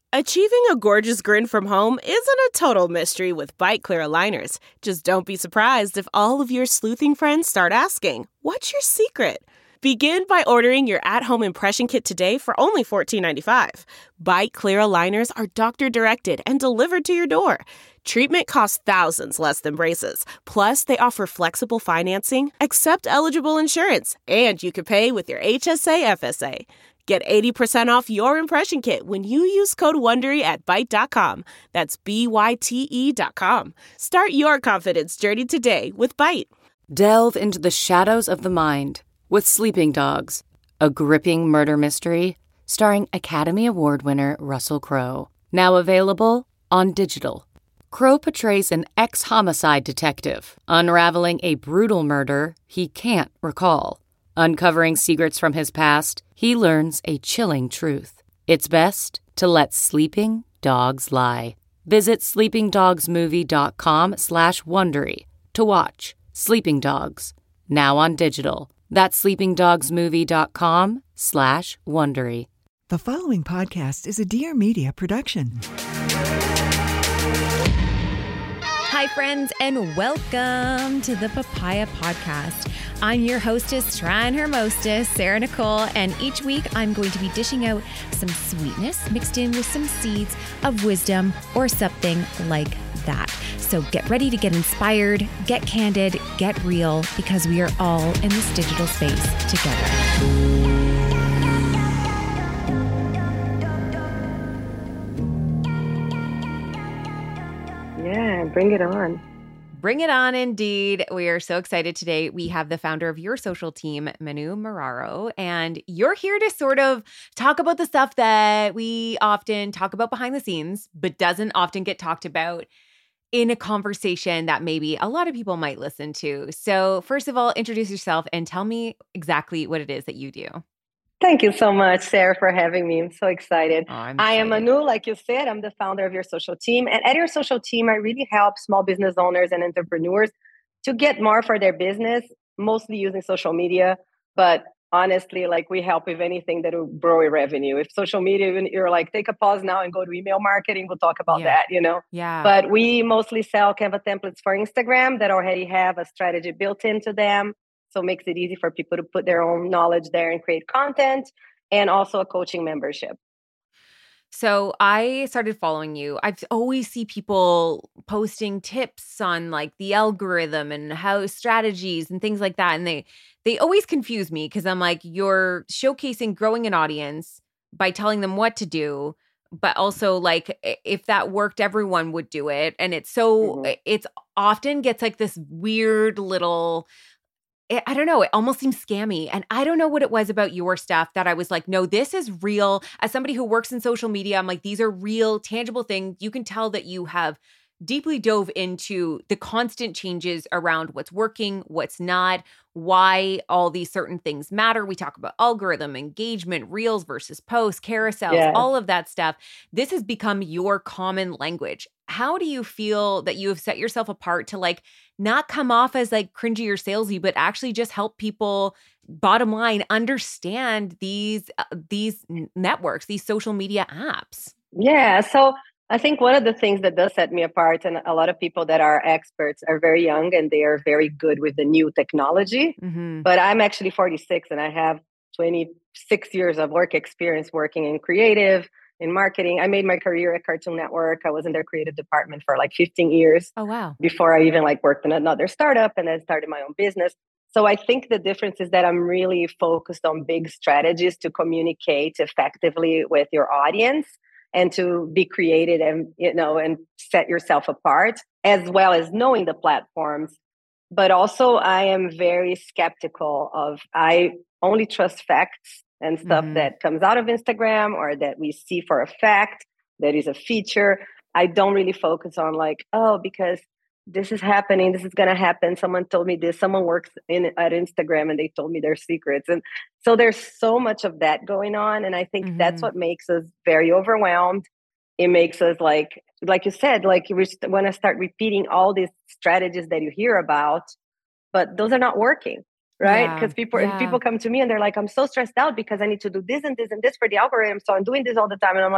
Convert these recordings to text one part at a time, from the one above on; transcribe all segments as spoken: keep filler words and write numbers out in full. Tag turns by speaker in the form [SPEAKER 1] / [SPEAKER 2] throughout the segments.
[SPEAKER 1] Achieving a gorgeous grin from home isn't a total mystery with Byte Clear aligners. Just don't be surprised if all of your sleuthing friends start asking, "What's your secret?" Begin by ordering your at-home impression kit today for only fourteen ninety-five. Byte Clear aligners are doctor-directed and delivered to your door. Treatment costs thousands less than braces. Plus, they offer flexible financing, accept eligible insurance, and you can pay with your H S A F S A. Get eighty percent off your impression kit when you use code WONDERY at Byte dot com. That's B Y T E dot com. Start your confidence journey today with Byte.
[SPEAKER 2] Delve into the shadows of the mind with Sleeping Dogs, a gripping murder mystery starring Academy Award winner Russell Crowe. Now available on digital. Crowe portrays an ex-homicide detective unraveling a brutal murder he can't recall. Uncovering secrets from his past, he learns a chilling truth. It's best to let sleeping dogs lie. Visit sleepingdogsmovie.com slash Wondery to watch Sleeping Dogs, now on digital. That's sleepingdogsmovie.com slash Wondery.
[SPEAKER 3] The following podcast is a Dear Media production.
[SPEAKER 4] Hi, friends, and welcome to the Papaya Podcast. I'm your hostess, trying her mostest, Sarah Nicole, and each week I'm going to be dishing out some sweetness mixed in with some seeds of wisdom or something like that. So get ready to get inspired, get candid, get real, because we are all in this digital space together.
[SPEAKER 5] Yeah, bring it on.
[SPEAKER 4] Bring it on, indeed. We are so excited today. We have the founder of Your Social Team, Manu Marraro, and you're here to sort of talk about the stuff that we often talk about behind the scenes, but doesn't often get talked about in a conversation that maybe a lot of people might listen to. So first of all, introduce yourself and tell me exactly what it is that you do.
[SPEAKER 5] Thank you so much, Sarah, for having me. I'm so excited.
[SPEAKER 4] Oh, I'm
[SPEAKER 5] I am
[SPEAKER 4] excited.
[SPEAKER 5] Manu, like you said. I'm the founder of Your Social Team. And at Your Social Team, I really help small business owners and entrepreneurs to get more for their business, mostly using social media. But honestly, like we help with anything that will grow your revenue. If social media, even you're like, take a pause now and go to email marketing, we'll talk about
[SPEAKER 4] Yeah.
[SPEAKER 5] that, you know?
[SPEAKER 4] Yeah.
[SPEAKER 5] But we mostly sell Canva templates for Instagram that already have a strategy built into them. So it makes it easy for people to put their own knowledge there and create content, and also a coaching membership.
[SPEAKER 4] So I started following you. I always see people posting tips on like the algorithm and how strategies and things like that. And they they always confuse me because I'm like, you're showcasing growing an audience by telling them what to do, but also like if that worked, everyone would do it. And it's so
[SPEAKER 5] Mm-hmm.
[SPEAKER 4] it's often gets like this weird little, I don't know, it almost seems scammy. And I don't know what it was about your stuff that I was like, no, this is real. As somebody who works in social media, I'm like, these are real, tangible things. You can tell that you have deeply dove into the constant changes around what's working, what's not, why all these certain things matter. We talk about algorithm, engagement, reels versus posts, carousels,
[SPEAKER 5] Yes.
[SPEAKER 4] all of that stuff. This has become your common language. How do you feel that you have set yourself apart to like not come off as like cringy or salesy, but actually just help people, bottom line, understand these uh, these networks, these social media apps?
[SPEAKER 5] Yeah. So I think one of the things that does set me apart, and a lot of people that are experts are very young and they are very good with the new technology.
[SPEAKER 4] Mm-hmm.
[SPEAKER 5] But I'm actually forty-six and I have twenty-six years of work experience working in creative, in marketing. I made my career at Cartoon Network. I was in their creative department for like fifteen years
[SPEAKER 4] Oh, wow.
[SPEAKER 5] before I even like worked in another startup and then started my own business. So I think the difference is that I'm really focused on big strategies to communicate effectively with your audience and to be creative and, you know, and set yourself apart, as well as knowing the platforms. But also I am very skeptical of, I only trust facts and stuff
[SPEAKER 4] Mhm.
[SPEAKER 5] that comes out of Instagram or that we see for a fact that is a feature. I don't really focus on like, oh, because this is happening, this is going to happen. Someone told me this, someone works in at Instagram and they told me their secrets. And so there's so much of that going on. And I think
[SPEAKER 4] Mhm.
[SPEAKER 5] that's what makes us very overwhelmed. It makes us like, like you said, like we want to start repeating all these strategies that you hear about, but those are not working. Right?
[SPEAKER 4] Yeah,
[SPEAKER 5] Because people
[SPEAKER 4] yeah.
[SPEAKER 5] people come to me and they're like, I'm so stressed out because I need to do this and this and this for the algorithm. So I'm doing this all the time. And I'm like,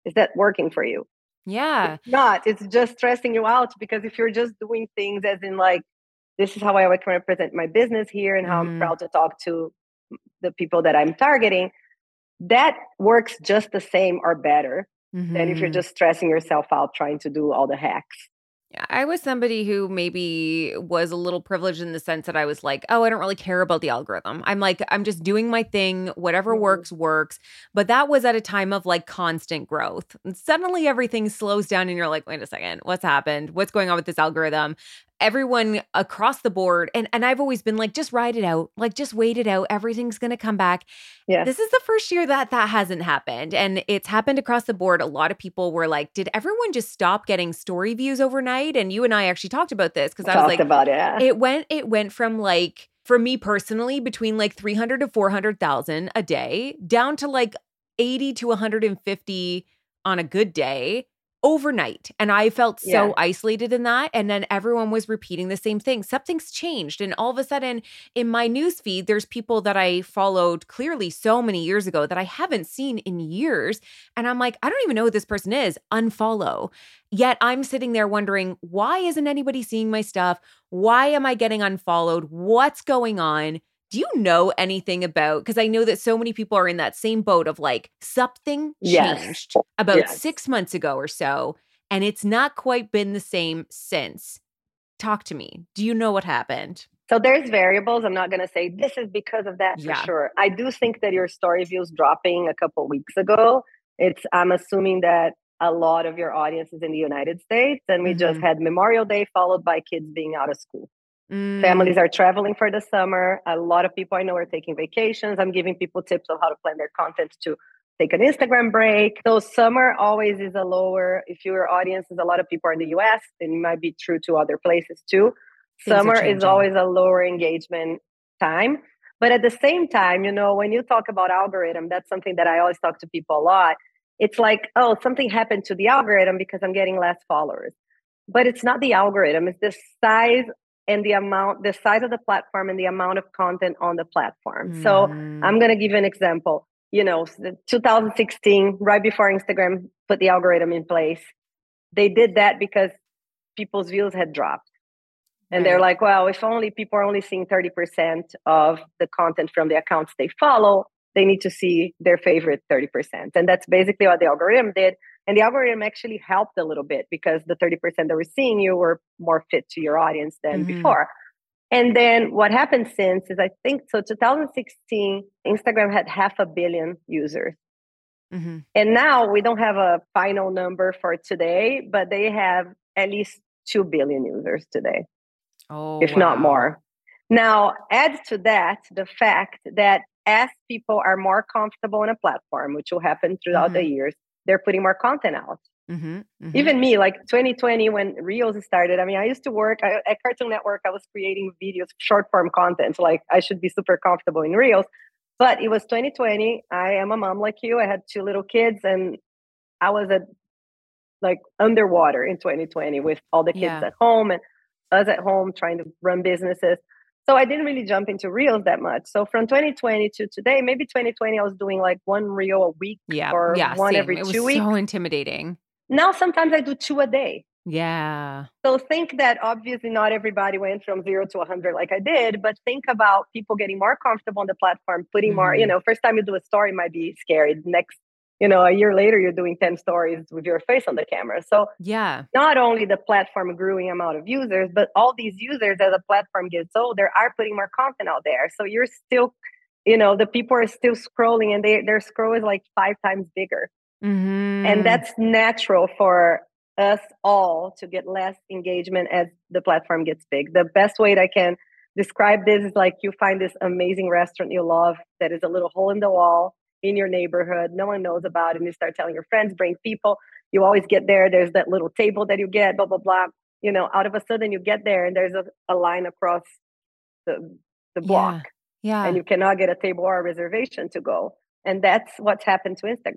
[SPEAKER 5] Is that working for you?
[SPEAKER 4] Yeah.
[SPEAKER 5] It's not. It's just stressing you out, because if you're just doing things as in like, this is how I can represent my business here and how
[SPEAKER 4] Mhm.
[SPEAKER 5] I'm proud to talk to the people that I'm targeting, that works just the same or better than if you're
[SPEAKER 4] Mhm.
[SPEAKER 5] just stressing yourself out trying to do all the hacks.
[SPEAKER 4] I was somebody who maybe was a little privileged in the sense that I was like, oh, I don't really care about the algorithm. I'm like, I'm just doing my thing. Whatever
[SPEAKER 5] Mhm.
[SPEAKER 4] works, works. But that was at a time of like constant growth. And suddenly everything slows down and you're like, wait a second, what's happened? What's going on with this algorithm? Everyone across the board. And, and I've always been like, just ride it out. Like, just wait it out. Everything's going to come back.
[SPEAKER 5] Yes.
[SPEAKER 4] This is the first year that that hasn't happened. And it's happened across the board. A lot of people were like, did everyone just stop getting story views overnight? And you and I actually talked about this because I was
[SPEAKER 5] Talked
[SPEAKER 4] like,
[SPEAKER 5] about it. Yeah.
[SPEAKER 4] it went, it went from like, for me personally, between like three hundred to four hundred thousand a day down to like eighty to one hundred fifty on a good day overnight. And I felt so
[SPEAKER 5] Yeah.
[SPEAKER 4] isolated in that. And then everyone was repeating the same thing. Something's changed. And all of a sudden in my newsfeed, there's people that I followed clearly so many years ago that I haven't seen in years. And I'm like, I don't even know who this person is. Unfollow. Yet I'm sitting there wondering, why isn't anybody seeing my stuff? Why am I getting unfollowed? What's going on? Do you know anything about, because I know that so many people are in that same boat of like something
[SPEAKER 5] Yes.
[SPEAKER 4] changed about
[SPEAKER 5] Yes.
[SPEAKER 4] six months ago or so, and it's not quite been the same since. Talk to me. Do you know what happened?
[SPEAKER 5] So there's variables. I'm not going to say this is because of that for
[SPEAKER 4] Yeah.
[SPEAKER 5] sure. I do think that your story views dropping a couple weeks ago. It's I'm assuming that a lot of your audience is in the United States, and we just
[SPEAKER 4] Mhm.
[SPEAKER 5] had Memorial Day followed by kids being out of school.
[SPEAKER 4] Mm,
[SPEAKER 5] Families are traveling for the summer. A lot of people I know are taking vacations. I'm giving people tips on how to plan their content to take an Instagram break. So summer always is a lower, if your audience is a lot of people are in the U S, then it might be true to other places too.
[SPEAKER 4] Things are
[SPEAKER 5] Summer is
[SPEAKER 4] changing.
[SPEAKER 5] always a lower engagement time. But at the same time, you know, when you talk about algorithm, that's something that I always talk to people a lot. It's like, oh, something happened to the algorithm because I'm getting less followers. But it's not the algorithm, it's the size and the amount, the size of the platform and the amount of content on the platform. So
[SPEAKER 4] Mhm.
[SPEAKER 5] I'm going to give you an example. You know, two thousand sixteen, right before Instagram put the algorithm in place, they did that because people's views had dropped. And they're
[SPEAKER 4] Right.
[SPEAKER 5] like, well, if only people are only seeing thirty percent of the content from the accounts they follow, they need to see their favorite thirty percent. And that's basically what the algorithm did. And the algorithm actually helped a little bit because the thirty percent that were seeing you were more fit to your audience than
[SPEAKER 4] Mhm.
[SPEAKER 5] before. And then what happened since is I think, so two thousand sixteen, Instagram had half a billion users.
[SPEAKER 4] Mhm.
[SPEAKER 5] And now we don't have a final number for today, but they have at least two billion users today,
[SPEAKER 4] Oh,
[SPEAKER 5] if not
[SPEAKER 4] wow.
[SPEAKER 5] more. Now, add to that the fact that as people are more comfortable on a platform, which will happen throughout the
[SPEAKER 4] Mhm.
[SPEAKER 5] years, they're putting more content out.
[SPEAKER 4] Mhm. Mhm.
[SPEAKER 5] Even me, like twenty twenty, when Reels started, I mean, I used to work I, at Cartoon Network. I was creating videos, short form content. Like I should be super comfortable in Reels. But it was twenty twenty. I am a mom like you. I had two little kids, and I was at like underwater in twenty twenty with all the kids
[SPEAKER 4] Yeah.
[SPEAKER 5] at home and us at home trying to run businesses. So I didn't really jump into Reels that much. So from twenty twenty to today, maybe twenty twenty, I was doing like one Reel a week
[SPEAKER 4] Yeah.
[SPEAKER 5] or
[SPEAKER 4] Yeah.
[SPEAKER 5] one
[SPEAKER 4] Same.
[SPEAKER 5] every
[SPEAKER 4] It was
[SPEAKER 5] two weeks.
[SPEAKER 4] so intimidating.
[SPEAKER 5] Now sometimes I do two a day.
[SPEAKER 4] Yeah.
[SPEAKER 5] So think that obviously not everybody went from zero to one hundred like I did, but think about people getting more comfortable on the platform, putting more, you
[SPEAKER 4] Mhm.
[SPEAKER 5] know, first time you do a story might be scary. Next, you know, a year later, you're doing ten stories with your face on the camera. So
[SPEAKER 4] Yeah.
[SPEAKER 5] not only the platform growing amount of users, but all these users as a platform gets older are putting more content out there. So you're still, you know, the people are still scrolling and they, their scroll is like five times bigger.
[SPEAKER 4] Mhm.
[SPEAKER 5] And that's natural for us all to get less engagement as the platform gets big. The best way that I can describe this is like you find this amazing restaurant you love that is a little hole in the wall in your neighborhood. No one knows about it. And you start telling your friends, bring people. You always get there. There's that little table that you get, blah, blah, blah. You know, out of a sudden you get there and there's a, a line across the, the block
[SPEAKER 4] Yeah. Yeah.
[SPEAKER 5] and you cannot get a table or a reservation to go. And that's what's happened to Instagram.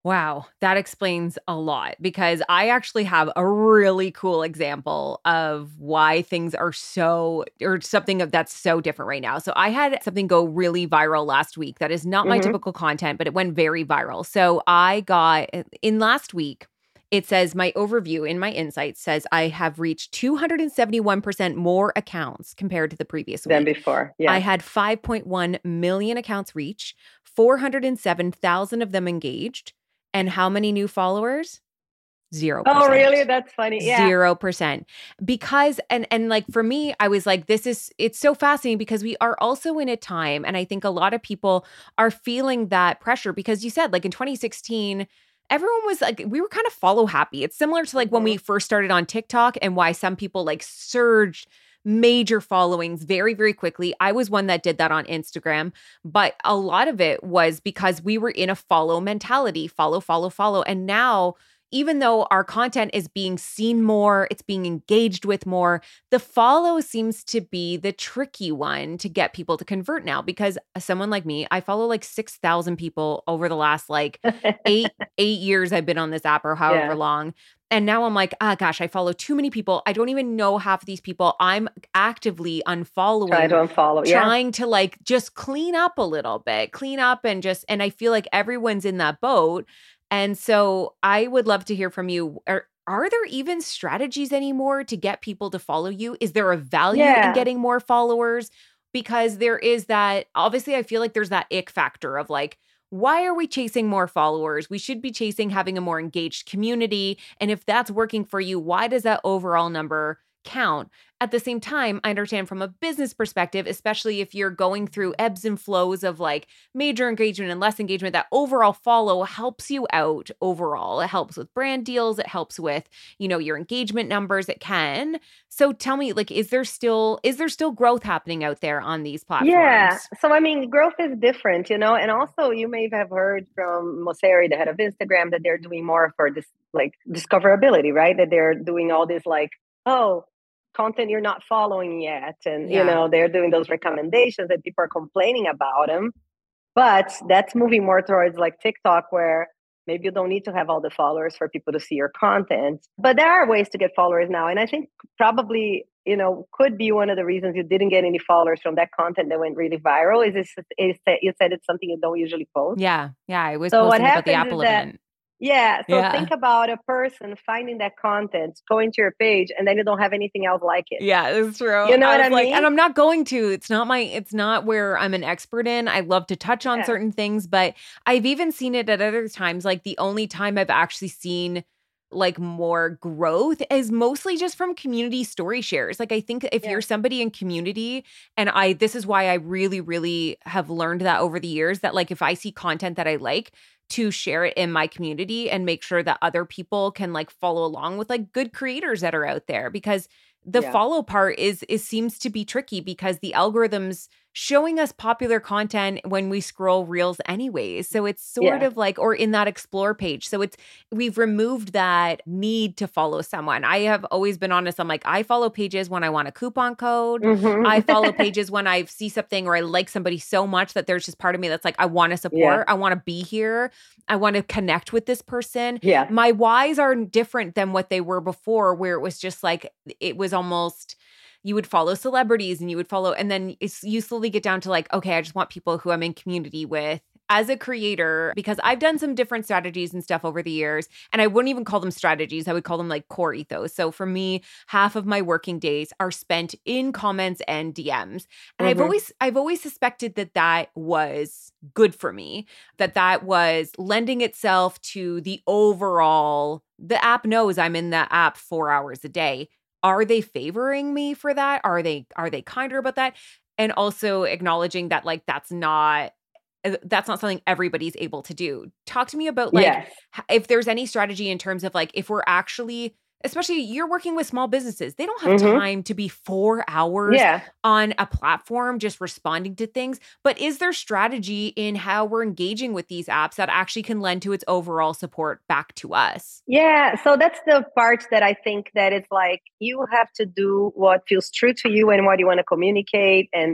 [SPEAKER 4] Wow, that explains a lot because I actually have a really cool example of why things are so, or something of that's so different right now. So I had something go really viral last week that is not my
[SPEAKER 5] Mm-hmm.
[SPEAKER 4] typical content, but it went very viral. So I got in last week, it says my overview in my insights says I have reached two hundred seventy-one percent more accounts compared to the previous
[SPEAKER 5] Than
[SPEAKER 4] week.
[SPEAKER 5] before. Yeah.
[SPEAKER 4] I had five point one million accounts reach, four hundred seven thousand of them engaged. And how many new followers? Zero percent.
[SPEAKER 5] Oh, really? That's funny. Yeah.
[SPEAKER 4] Zero percent. Because, and, and like for me, I was like, this is, it's so fascinating because we are also in a time, and I think a lot of people are feeling that pressure because you said like in twenty sixteen, everyone was like, we were kind of follow happy. It's similar to like when we first started on TikTok and why some people like surged major followings very, very quickly. I was one that did that on Instagram, but a lot of it was because we were in a follow mentality, follow, follow, follow. And now, even though our content is being seen more, it's being engaged with more, the follow seems to be the tricky one to get people to convert now. Because someone like me, I follow like six thousand people over the last like eight, eight years I've been on this app or however
[SPEAKER 5] Yeah.
[SPEAKER 4] long. And now I'm like, ah, gosh, I follow too many people. I don't even know half of these people. I'm actively unfollowing.
[SPEAKER 5] Try to unfollow. Yeah.
[SPEAKER 4] Trying to like just clean up a little bit, clean up and just, and I feel like everyone's in that boat. And so I would love to hear from you. Are, are there even strategies anymore to get people to follow you? Is there a value
[SPEAKER 5] Yeah.
[SPEAKER 4] in getting more followers? Because there is that, obviously, I feel like there's that ick factor of like, why are we chasing more followers? We should be chasing having a more engaged community. And if that's working for you, why does that overall number count? At the same time, I understand from a business perspective, especially if you're going through ebbs and flows of like major engagement and less engagement, that overall follow helps you out overall. It helps with brand deals. It helps with, you know, your engagement numbers. It can. So tell me, like, is there still, is there still growth happening out there on these platforms?
[SPEAKER 5] Yeah. So, I mean, growth is different, you know, and also you may have heard from Mosseri, the head of Instagram, that they're doing more for this, like discoverability, right? That they're doing all this, like, oh, content you're not following yet. And,
[SPEAKER 4] Yeah.
[SPEAKER 5] you know, they're doing those recommendations that people are complaining about them. But that's moving more towards like TikTok, where maybe you don't need to have all the followers for people to see your content. But there are ways to get followers now. And I think probably, you know, could be one of the reasons you didn't get any followers from that content that went really viral is, this, is that you said it's something you don't usually post.
[SPEAKER 4] Yeah. Yeah. I was
[SPEAKER 5] So what
[SPEAKER 4] posting about the
[SPEAKER 5] happens
[SPEAKER 4] Apple
[SPEAKER 5] is that-
[SPEAKER 4] event.
[SPEAKER 5] Yeah. So
[SPEAKER 4] Yeah.
[SPEAKER 5] think about a person finding that content, going to your page, and then you don't have anything else like it.
[SPEAKER 4] Yeah, that's true.
[SPEAKER 5] You know what
[SPEAKER 4] was
[SPEAKER 5] I
[SPEAKER 4] like,
[SPEAKER 5] mean?
[SPEAKER 4] and I'm not going to. It's not my, it's not where I'm an expert in. I love to touch on
[SPEAKER 5] Yeah.
[SPEAKER 4] certain things, but I've even seen it at other times. Like the only time I've actually seen like more growth is mostly just from community story shares. Like I think if
[SPEAKER 5] Yeah.
[SPEAKER 4] you're somebody in community, and I, this is why I really, really have learned that over the years, that like if I see content that I like, to share it in my community and make sure that other people can like follow along with like good creators that are out there, because the
[SPEAKER 5] Yeah.
[SPEAKER 4] follow part is is seems to be tricky because the algorithms showing us popular content when we scroll reels anyways. So it's sort
[SPEAKER 5] Yeah.
[SPEAKER 4] of like, or in that explore page. So it's, we've removed that need to follow someone. I have always been honest. I'm like, I follow pages when I want a coupon code.
[SPEAKER 5] Mhm.
[SPEAKER 4] I follow pages when I see something or I like somebody so much that there's just part of me that's like, I want to support,
[SPEAKER 5] Yeah.
[SPEAKER 4] I want to be here, I want to connect with this person.
[SPEAKER 5] Yeah.
[SPEAKER 4] My whys are different than what they were before, where it was just like, it was almost, you would follow celebrities and you would follow, and then it's, you slowly get down to like, okay, I just want people who I'm in community with as a creator, because I've done some different strategies and stuff over the years, and I wouldn't even call them strategies. I would call them like core ethos. So for me, half of my working days are spent in comments and D Ms. And I've
[SPEAKER 5] Mhm.
[SPEAKER 4] always, I've always suspected that that was good for me, that that was lending itself to the overall, the app knows I'm in that app four hours a day. Are they favoring me for that? Are they, are they kinder about that? And also acknowledging that like, that's not, that's not something everybody's able to do. Talk to me about like,
[SPEAKER 5] Yes.
[SPEAKER 4] h- if there's any strategy in terms of like, if we're actually, especially you're working with small businesses, they don't have
[SPEAKER 5] Mhm.
[SPEAKER 4] time to be four hours
[SPEAKER 5] Yeah.
[SPEAKER 4] on a platform just responding to things. But is there strategy in how we're engaging with these apps that actually can lend to its overall support back to us?
[SPEAKER 5] Yeah. So that's the part that I think that it's like you have to do what feels true to you and what you want to communicate. And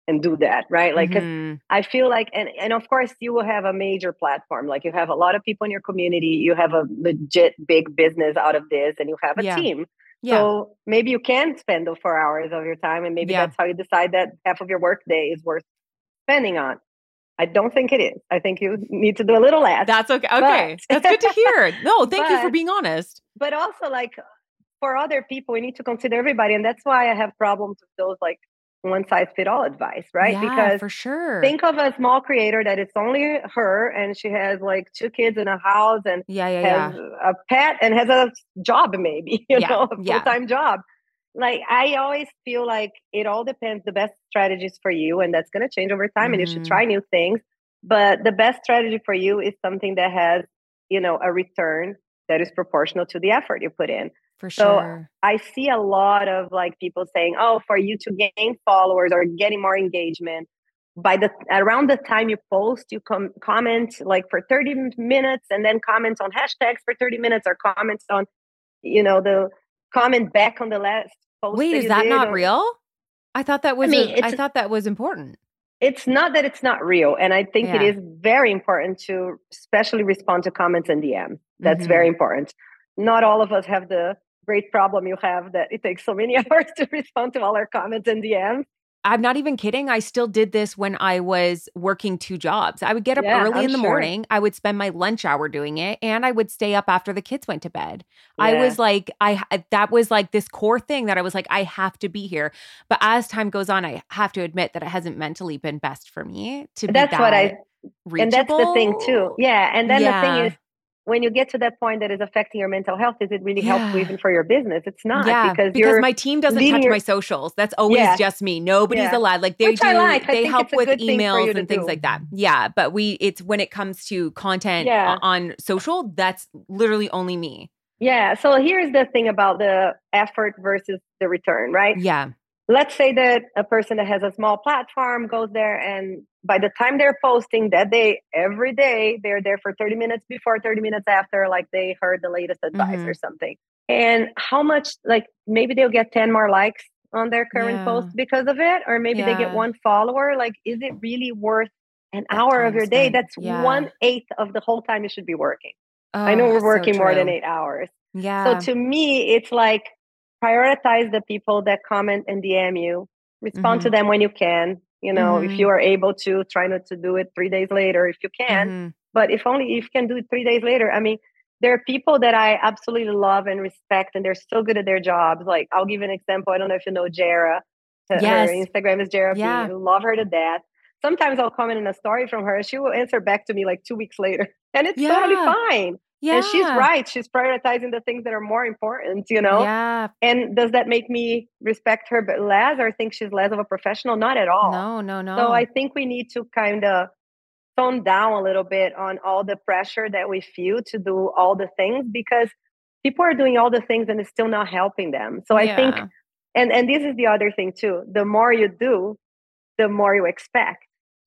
[SPEAKER 5] and do that, right? Like, 'cause
[SPEAKER 4] Mm-hmm.
[SPEAKER 5] I feel like, and, and of course you will have a major platform. Like you have a lot of people in your community, you have a legit big business out of this, and you have a
[SPEAKER 4] Yeah.
[SPEAKER 5] team.
[SPEAKER 4] Yeah.
[SPEAKER 5] So maybe you can spend those four hours of your time, and maybe
[SPEAKER 4] Yeah.
[SPEAKER 5] that's how you decide that half of your workday is worth spending on. I don't think it is. I think you need to do a little less.
[SPEAKER 4] That's okay. Okay.
[SPEAKER 5] But,
[SPEAKER 4] That's good to hear. No, thank
[SPEAKER 5] but,
[SPEAKER 4] you for being honest.
[SPEAKER 5] But also, like, for other people, we need to consider everybody. And that's why I have problems with those, like, one size fit all advice, right?
[SPEAKER 4] Yeah,
[SPEAKER 5] because
[SPEAKER 4] for sure.
[SPEAKER 5] think of a small creator that it's only her and she has like two kids in a house and
[SPEAKER 4] yeah, yeah,
[SPEAKER 5] has
[SPEAKER 4] yeah.
[SPEAKER 5] a pet and has a job, maybe, you
[SPEAKER 4] Yeah,
[SPEAKER 5] know, a
[SPEAKER 4] yeah.
[SPEAKER 5] full-time job. Like, I always feel like it all depends the best strategies for you, and that's going to change over time, and you should
[SPEAKER 4] Mhm.
[SPEAKER 5] try new things. But the best strategy for you is something that has, you know, a return that is proportional to the effort you put in.
[SPEAKER 4] For
[SPEAKER 5] So
[SPEAKER 4] sure.
[SPEAKER 5] I see a lot of like people saying, "Oh, for you to gain followers or getting more engagement, by the around the time you post, you com- comment like for thirty minutes, and then comment on hashtags for thirty minutes, or comments on, you know, the comment back on the last post."
[SPEAKER 4] Wait,
[SPEAKER 5] that
[SPEAKER 4] is
[SPEAKER 5] you
[SPEAKER 4] that
[SPEAKER 5] did,
[SPEAKER 4] not
[SPEAKER 5] or,
[SPEAKER 4] real? I thought that was
[SPEAKER 5] I mean,
[SPEAKER 4] a, I
[SPEAKER 5] it's
[SPEAKER 4] thought that was important.
[SPEAKER 5] it's not that it's not real, and I think it
[SPEAKER 4] Yeah.
[SPEAKER 5] is very important to especially respond to comments and D Ms. That's
[SPEAKER 4] Mhm.
[SPEAKER 5] very important. Not all of us have the great problem you have that it takes so many hours to respond to all our comments and D Ms.
[SPEAKER 4] I'm not even kidding. I still did this when I was working two jobs. I would get up
[SPEAKER 5] Yeah,
[SPEAKER 4] early
[SPEAKER 5] I'm
[SPEAKER 4] in the
[SPEAKER 5] sure.
[SPEAKER 4] morning. I would spend my lunch hour doing it, and I would stay up after the kids went to bed. I
[SPEAKER 5] Yeah.
[SPEAKER 4] was like, I that was like this core thing that I was like, I have to be here. But as time goes on, I have to admit that it hasn't mentally been best for me to be
[SPEAKER 5] That's
[SPEAKER 4] that
[SPEAKER 5] what I
[SPEAKER 4] reachable.
[SPEAKER 5] and that's the thing too. Yeah, and then the thing
[SPEAKER 4] Yeah.
[SPEAKER 5] is, when you get to that point that is affecting your mental health, is it really helpful
[SPEAKER 4] Yeah.
[SPEAKER 5] even for your business? It's not,
[SPEAKER 4] Yeah,
[SPEAKER 5] because
[SPEAKER 4] because
[SPEAKER 5] you're
[SPEAKER 4] my team doesn't
[SPEAKER 5] leading
[SPEAKER 4] touch
[SPEAKER 5] your-
[SPEAKER 4] my socials. That's always
[SPEAKER 5] Yeah.
[SPEAKER 4] just me. Nobody's
[SPEAKER 5] Yeah.
[SPEAKER 4] allowed. Like they
[SPEAKER 5] Which I
[SPEAKER 4] do,
[SPEAKER 5] like. I
[SPEAKER 4] they
[SPEAKER 5] think
[SPEAKER 4] help
[SPEAKER 5] it's a
[SPEAKER 4] with
[SPEAKER 5] good thing for you
[SPEAKER 4] emails
[SPEAKER 5] to
[SPEAKER 4] and things
[SPEAKER 5] do.
[SPEAKER 4] like that. Yeah, but we, it's when it comes to content
[SPEAKER 5] Yeah.
[SPEAKER 4] o- on social, that's literally only me.
[SPEAKER 5] Yeah. So here's the thing about the effort versus the return, right?
[SPEAKER 4] Yeah,
[SPEAKER 5] Let's say that a person that has a small platform goes there, and by the time they're posting that day, every day, they're there for thirty minutes before, thirty minutes after, like they heard the latest advice
[SPEAKER 4] Mhm.
[SPEAKER 5] or something. And how much, like maybe they'll get ten more likes on their current
[SPEAKER 4] Yeah.
[SPEAKER 5] post because of it, or maybe they get
[SPEAKER 4] Yeah.
[SPEAKER 5] one follower. Like, is it really worth an
[SPEAKER 4] That
[SPEAKER 5] hour of
[SPEAKER 4] time
[SPEAKER 5] your day?
[SPEAKER 4] spent.
[SPEAKER 5] That's
[SPEAKER 4] Yeah.
[SPEAKER 5] one eighth of the whole time you should be working. I
[SPEAKER 4] Oh,
[SPEAKER 5] know we're
[SPEAKER 4] so
[SPEAKER 5] working more than
[SPEAKER 4] true.
[SPEAKER 5] eight hours.
[SPEAKER 4] Yeah.
[SPEAKER 5] So to me, it's like, prioritize the people that comment and D M you. Respond to
[SPEAKER 4] Mhm.
[SPEAKER 5] them when you can. You know, if
[SPEAKER 4] Mhm.
[SPEAKER 5] you are able to, try not to do it three days later if you can.
[SPEAKER 4] Mhm.
[SPEAKER 5] But if only if you can do it three days later. I mean, there are people that I absolutely love and respect, and they're so good at their jobs. Like, I'll give you an example. I don't know if you know Jara. Her
[SPEAKER 4] Yes.
[SPEAKER 5] Instagram is Jara
[SPEAKER 4] Yeah.
[SPEAKER 5] Bean. Love her to death. Sometimes I'll comment on a story from her. She will answer back to me like two weeks later, and it's totally
[SPEAKER 4] Yeah.
[SPEAKER 5] fine.
[SPEAKER 4] Yeah.
[SPEAKER 5] And she's right. She's prioritizing the things that are more important, you know?
[SPEAKER 4] Yeah.
[SPEAKER 5] And does that make me respect her but less, or think she's less of a professional? Not at all.
[SPEAKER 4] No, no, no.
[SPEAKER 5] So I think we need to kind of tone down a little bit on all the pressure that we feel to do all the things, because people are doing all the things and it's still not helping them. So I think,
[SPEAKER 4] Yeah.
[SPEAKER 5] and, and this is the other thing too, the more you do, the more you expect.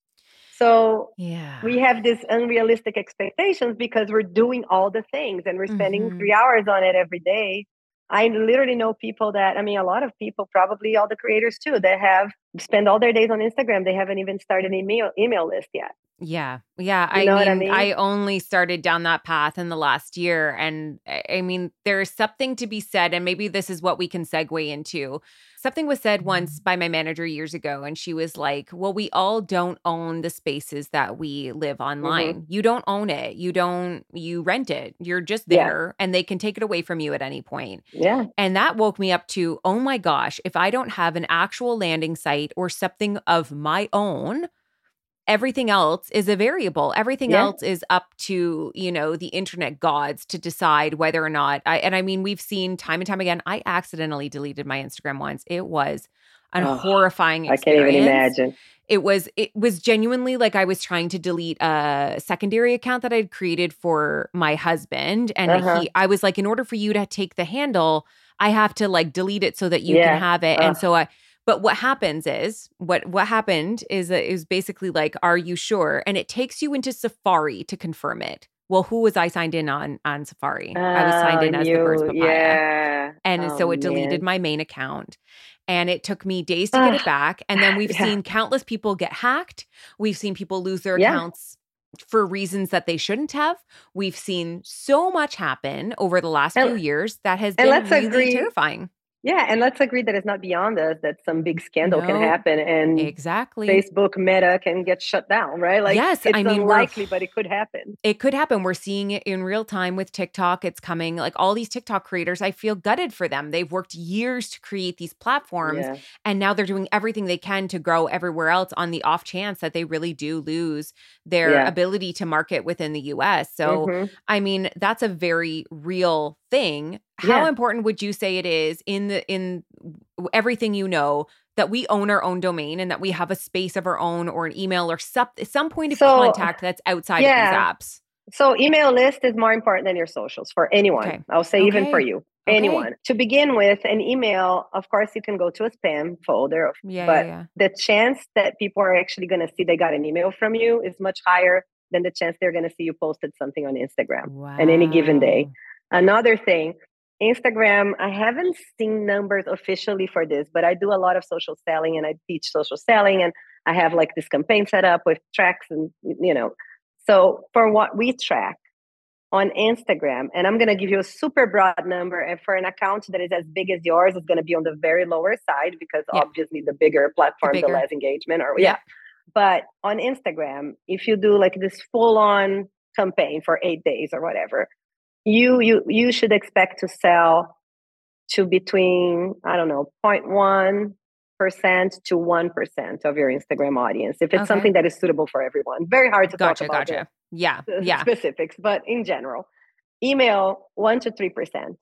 [SPEAKER 5] So
[SPEAKER 4] Yeah.
[SPEAKER 5] we have these unrealistic expectations because we're doing all the things and we're spending
[SPEAKER 4] Mhm.
[SPEAKER 5] three hours on it every day. I literally know people that, I mean, a lot of people, probably all the creators too, that have spent all their days on Instagram. They haven't even started an email email list yet.
[SPEAKER 4] Yeah. Yeah.
[SPEAKER 5] You
[SPEAKER 4] I
[SPEAKER 5] know
[SPEAKER 4] mean,
[SPEAKER 5] what I mean?
[SPEAKER 4] I only started down that path in the last year. And I I mean, there's something to be said, and maybe this is what we can segue into. Something was said once by my manager years ago, and she was like, well, we all don't own the spaces that we live online. You don't own it. You don't, you rent it. You're just
[SPEAKER 5] Yeah.
[SPEAKER 4] there, and they can take it away from you at any point.
[SPEAKER 5] Yeah.
[SPEAKER 4] And that woke me up to, oh my gosh, if I don't have an actual landing site or something of my own, everything else is a variable. Everything
[SPEAKER 5] Yeah.
[SPEAKER 4] else is up to, you know, the internet gods to decide whether or not I, and I mean, we've seen time and time again, I accidentally deleted my Instagram once. It was a
[SPEAKER 5] Oh,
[SPEAKER 4] horrifying
[SPEAKER 5] I can't
[SPEAKER 4] experience.
[SPEAKER 5] even imagine.
[SPEAKER 4] It was, it was genuinely like I was trying to delete a secondary account that I'd created for my husband. And
[SPEAKER 5] Uh-huh.
[SPEAKER 4] he, I was like, in order for you to take the handle, I have to like delete it so that you
[SPEAKER 5] Yeah.
[SPEAKER 4] can have it. And
[SPEAKER 5] Ugh.
[SPEAKER 4] so I, but what happens is, what what happened is that it was basically like, are you sure? And it takes you into Safari to confirm it. Well, who was I signed in on on Safari?
[SPEAKER 5] Oh,
[SPEAKER 4] I was signed in as the Birds
[SPEAKER 5] you,
[SPEAKER 4] Papaya.
[SPEAKER 5] yeah.
[SPEAKER 4] And
[SPEAKER 5] Oh,
[SPEAKER 4] so it deleted
[SPEAKER 5] man.
[SPEAKER 4] my main account. And it took me days to get it
[SPEAKER 5] Ugh.
[SPEAKER 4] back. And then we've
[SPEAKER 5] Yeah.
[SPEAKER 4] seen countless people get hacked. We've seen people lose their
[SPEAKER 5] Yeah.
[SPEAKER 4] accounts for reasons that they shouldn't have. We've seen so much happen over the last
[SPEAKER 5] And-
[SPEAKER 4] few years that has
[SPEAKER 5] and
[SPEAKER 4] been
[SPEAKER 5] let's
[SPEAKER 4] really
[SPEAKER 5] agree-
[SPEAKER 4] terrifying.
[SPEAKER 5] Yeah, and let's agree that it's not beyond us that some big scandal can
[SPEAKER 4] No,
[SPEAKER 5] happen and
[SPEAKER 4] Exactly.
[SPEAKER 5] Facebook Meta can get shut down, right? Like,
[SPEAKER 4] Yes,
[SPEAKER 5] it's
[SPEAKER 4] I mean, we're-
[SPEAKER 5] unlikely, but it could happen.
[SPEAKER 4] It could happen. We're seeing it in real time with TikTok. It's coming. Like all these TikTok creators, I feel gutted for them. They've worked years to create these platforms,
[SPEAKER 5] Yeah.
[SPEAKER 4] and now they're doing everything they can to grow everywhere else on the off chance that they really do lose their
[SPEAKER 5] Yeah.
[SPEAKER 4] ability to market within the U S. So,
[SPEAKER 5] Mhm.
[SPEAKER 4] I mean, that's a very real thing. How
[SPEAKER 5] Yeah.
[SPEAKER 4] important would you say it is in the in everything you know that we own our own domain and that we have a space of our own or an email or some some point of
[SPEAKER 5] So,
[SPEAKER 4] contact that's outside
[SPEAKER 5] yeah.
[SPEAKER 4] of these apps?
[SPEAKER 5] So email list is more important than your socials for anyone.
[SPEAKER 4] Okay.
[SPEAKER 5] I'll say even
[SPEAKER 4] Okay.
[SPEAKER 5] for you,
[SPEAKER 4] Okay.
[SPEAKER 5] anyone. To begin with, an email, of course, you can go to a spam folder,
[SPEAKER 4] Yeah,
[SPEAKER 5] but
[SPEAKER 4] yeah,
[SPEAKER 5] the chance that people are actually going to see they got an email from you is much higher than the chance they're going to see you posted something on Instagram
[SPEAKER 4] yeah.
[SPEAKER 5] on any given day.
[SPEAKER 4] Wow.
[SPEAKER 5] Another thing, Instagram, I haven't seen numbers officially for this, but I do a lot of social selling and I teach social selling and I have like this campaign set up with tracks and, you know, so for what we track on Instagram, and I'm going to give you a super broad number, and for an account that is as big as yours, it's going to be on the very lower side because
[SPEAKER 4] Yeah.
[SPEAKER 5] obviously the bigger platform, the,
[SPEAKER 4] bigger.
[SPEAKER 5] less engagement or
[SPEAKER 4] Yeah.
[SPEAKER 5] yeah. But on Instagram, if you do like this full on campaign for eight days or whatever, you you you should expect to sell to between, I don't know, zero point one percent to one percent of your Instagram audience. If it's
[SPEAKER 4] Okay.
[SPEAKER 5] something that is suitable for everyone. Very hard to
[SPEAKER 4] Gotcha,
[SPEAKER 5] talk about
[SPEAKER 4] gotcha.
[SPEAKER 5] the-
[SPEAKER 4] Yeah,
[SPEAKER 5] the
[SPEAKER 4] yeah.
[SPEAKER 5] specifics, but in general, email one to three percent.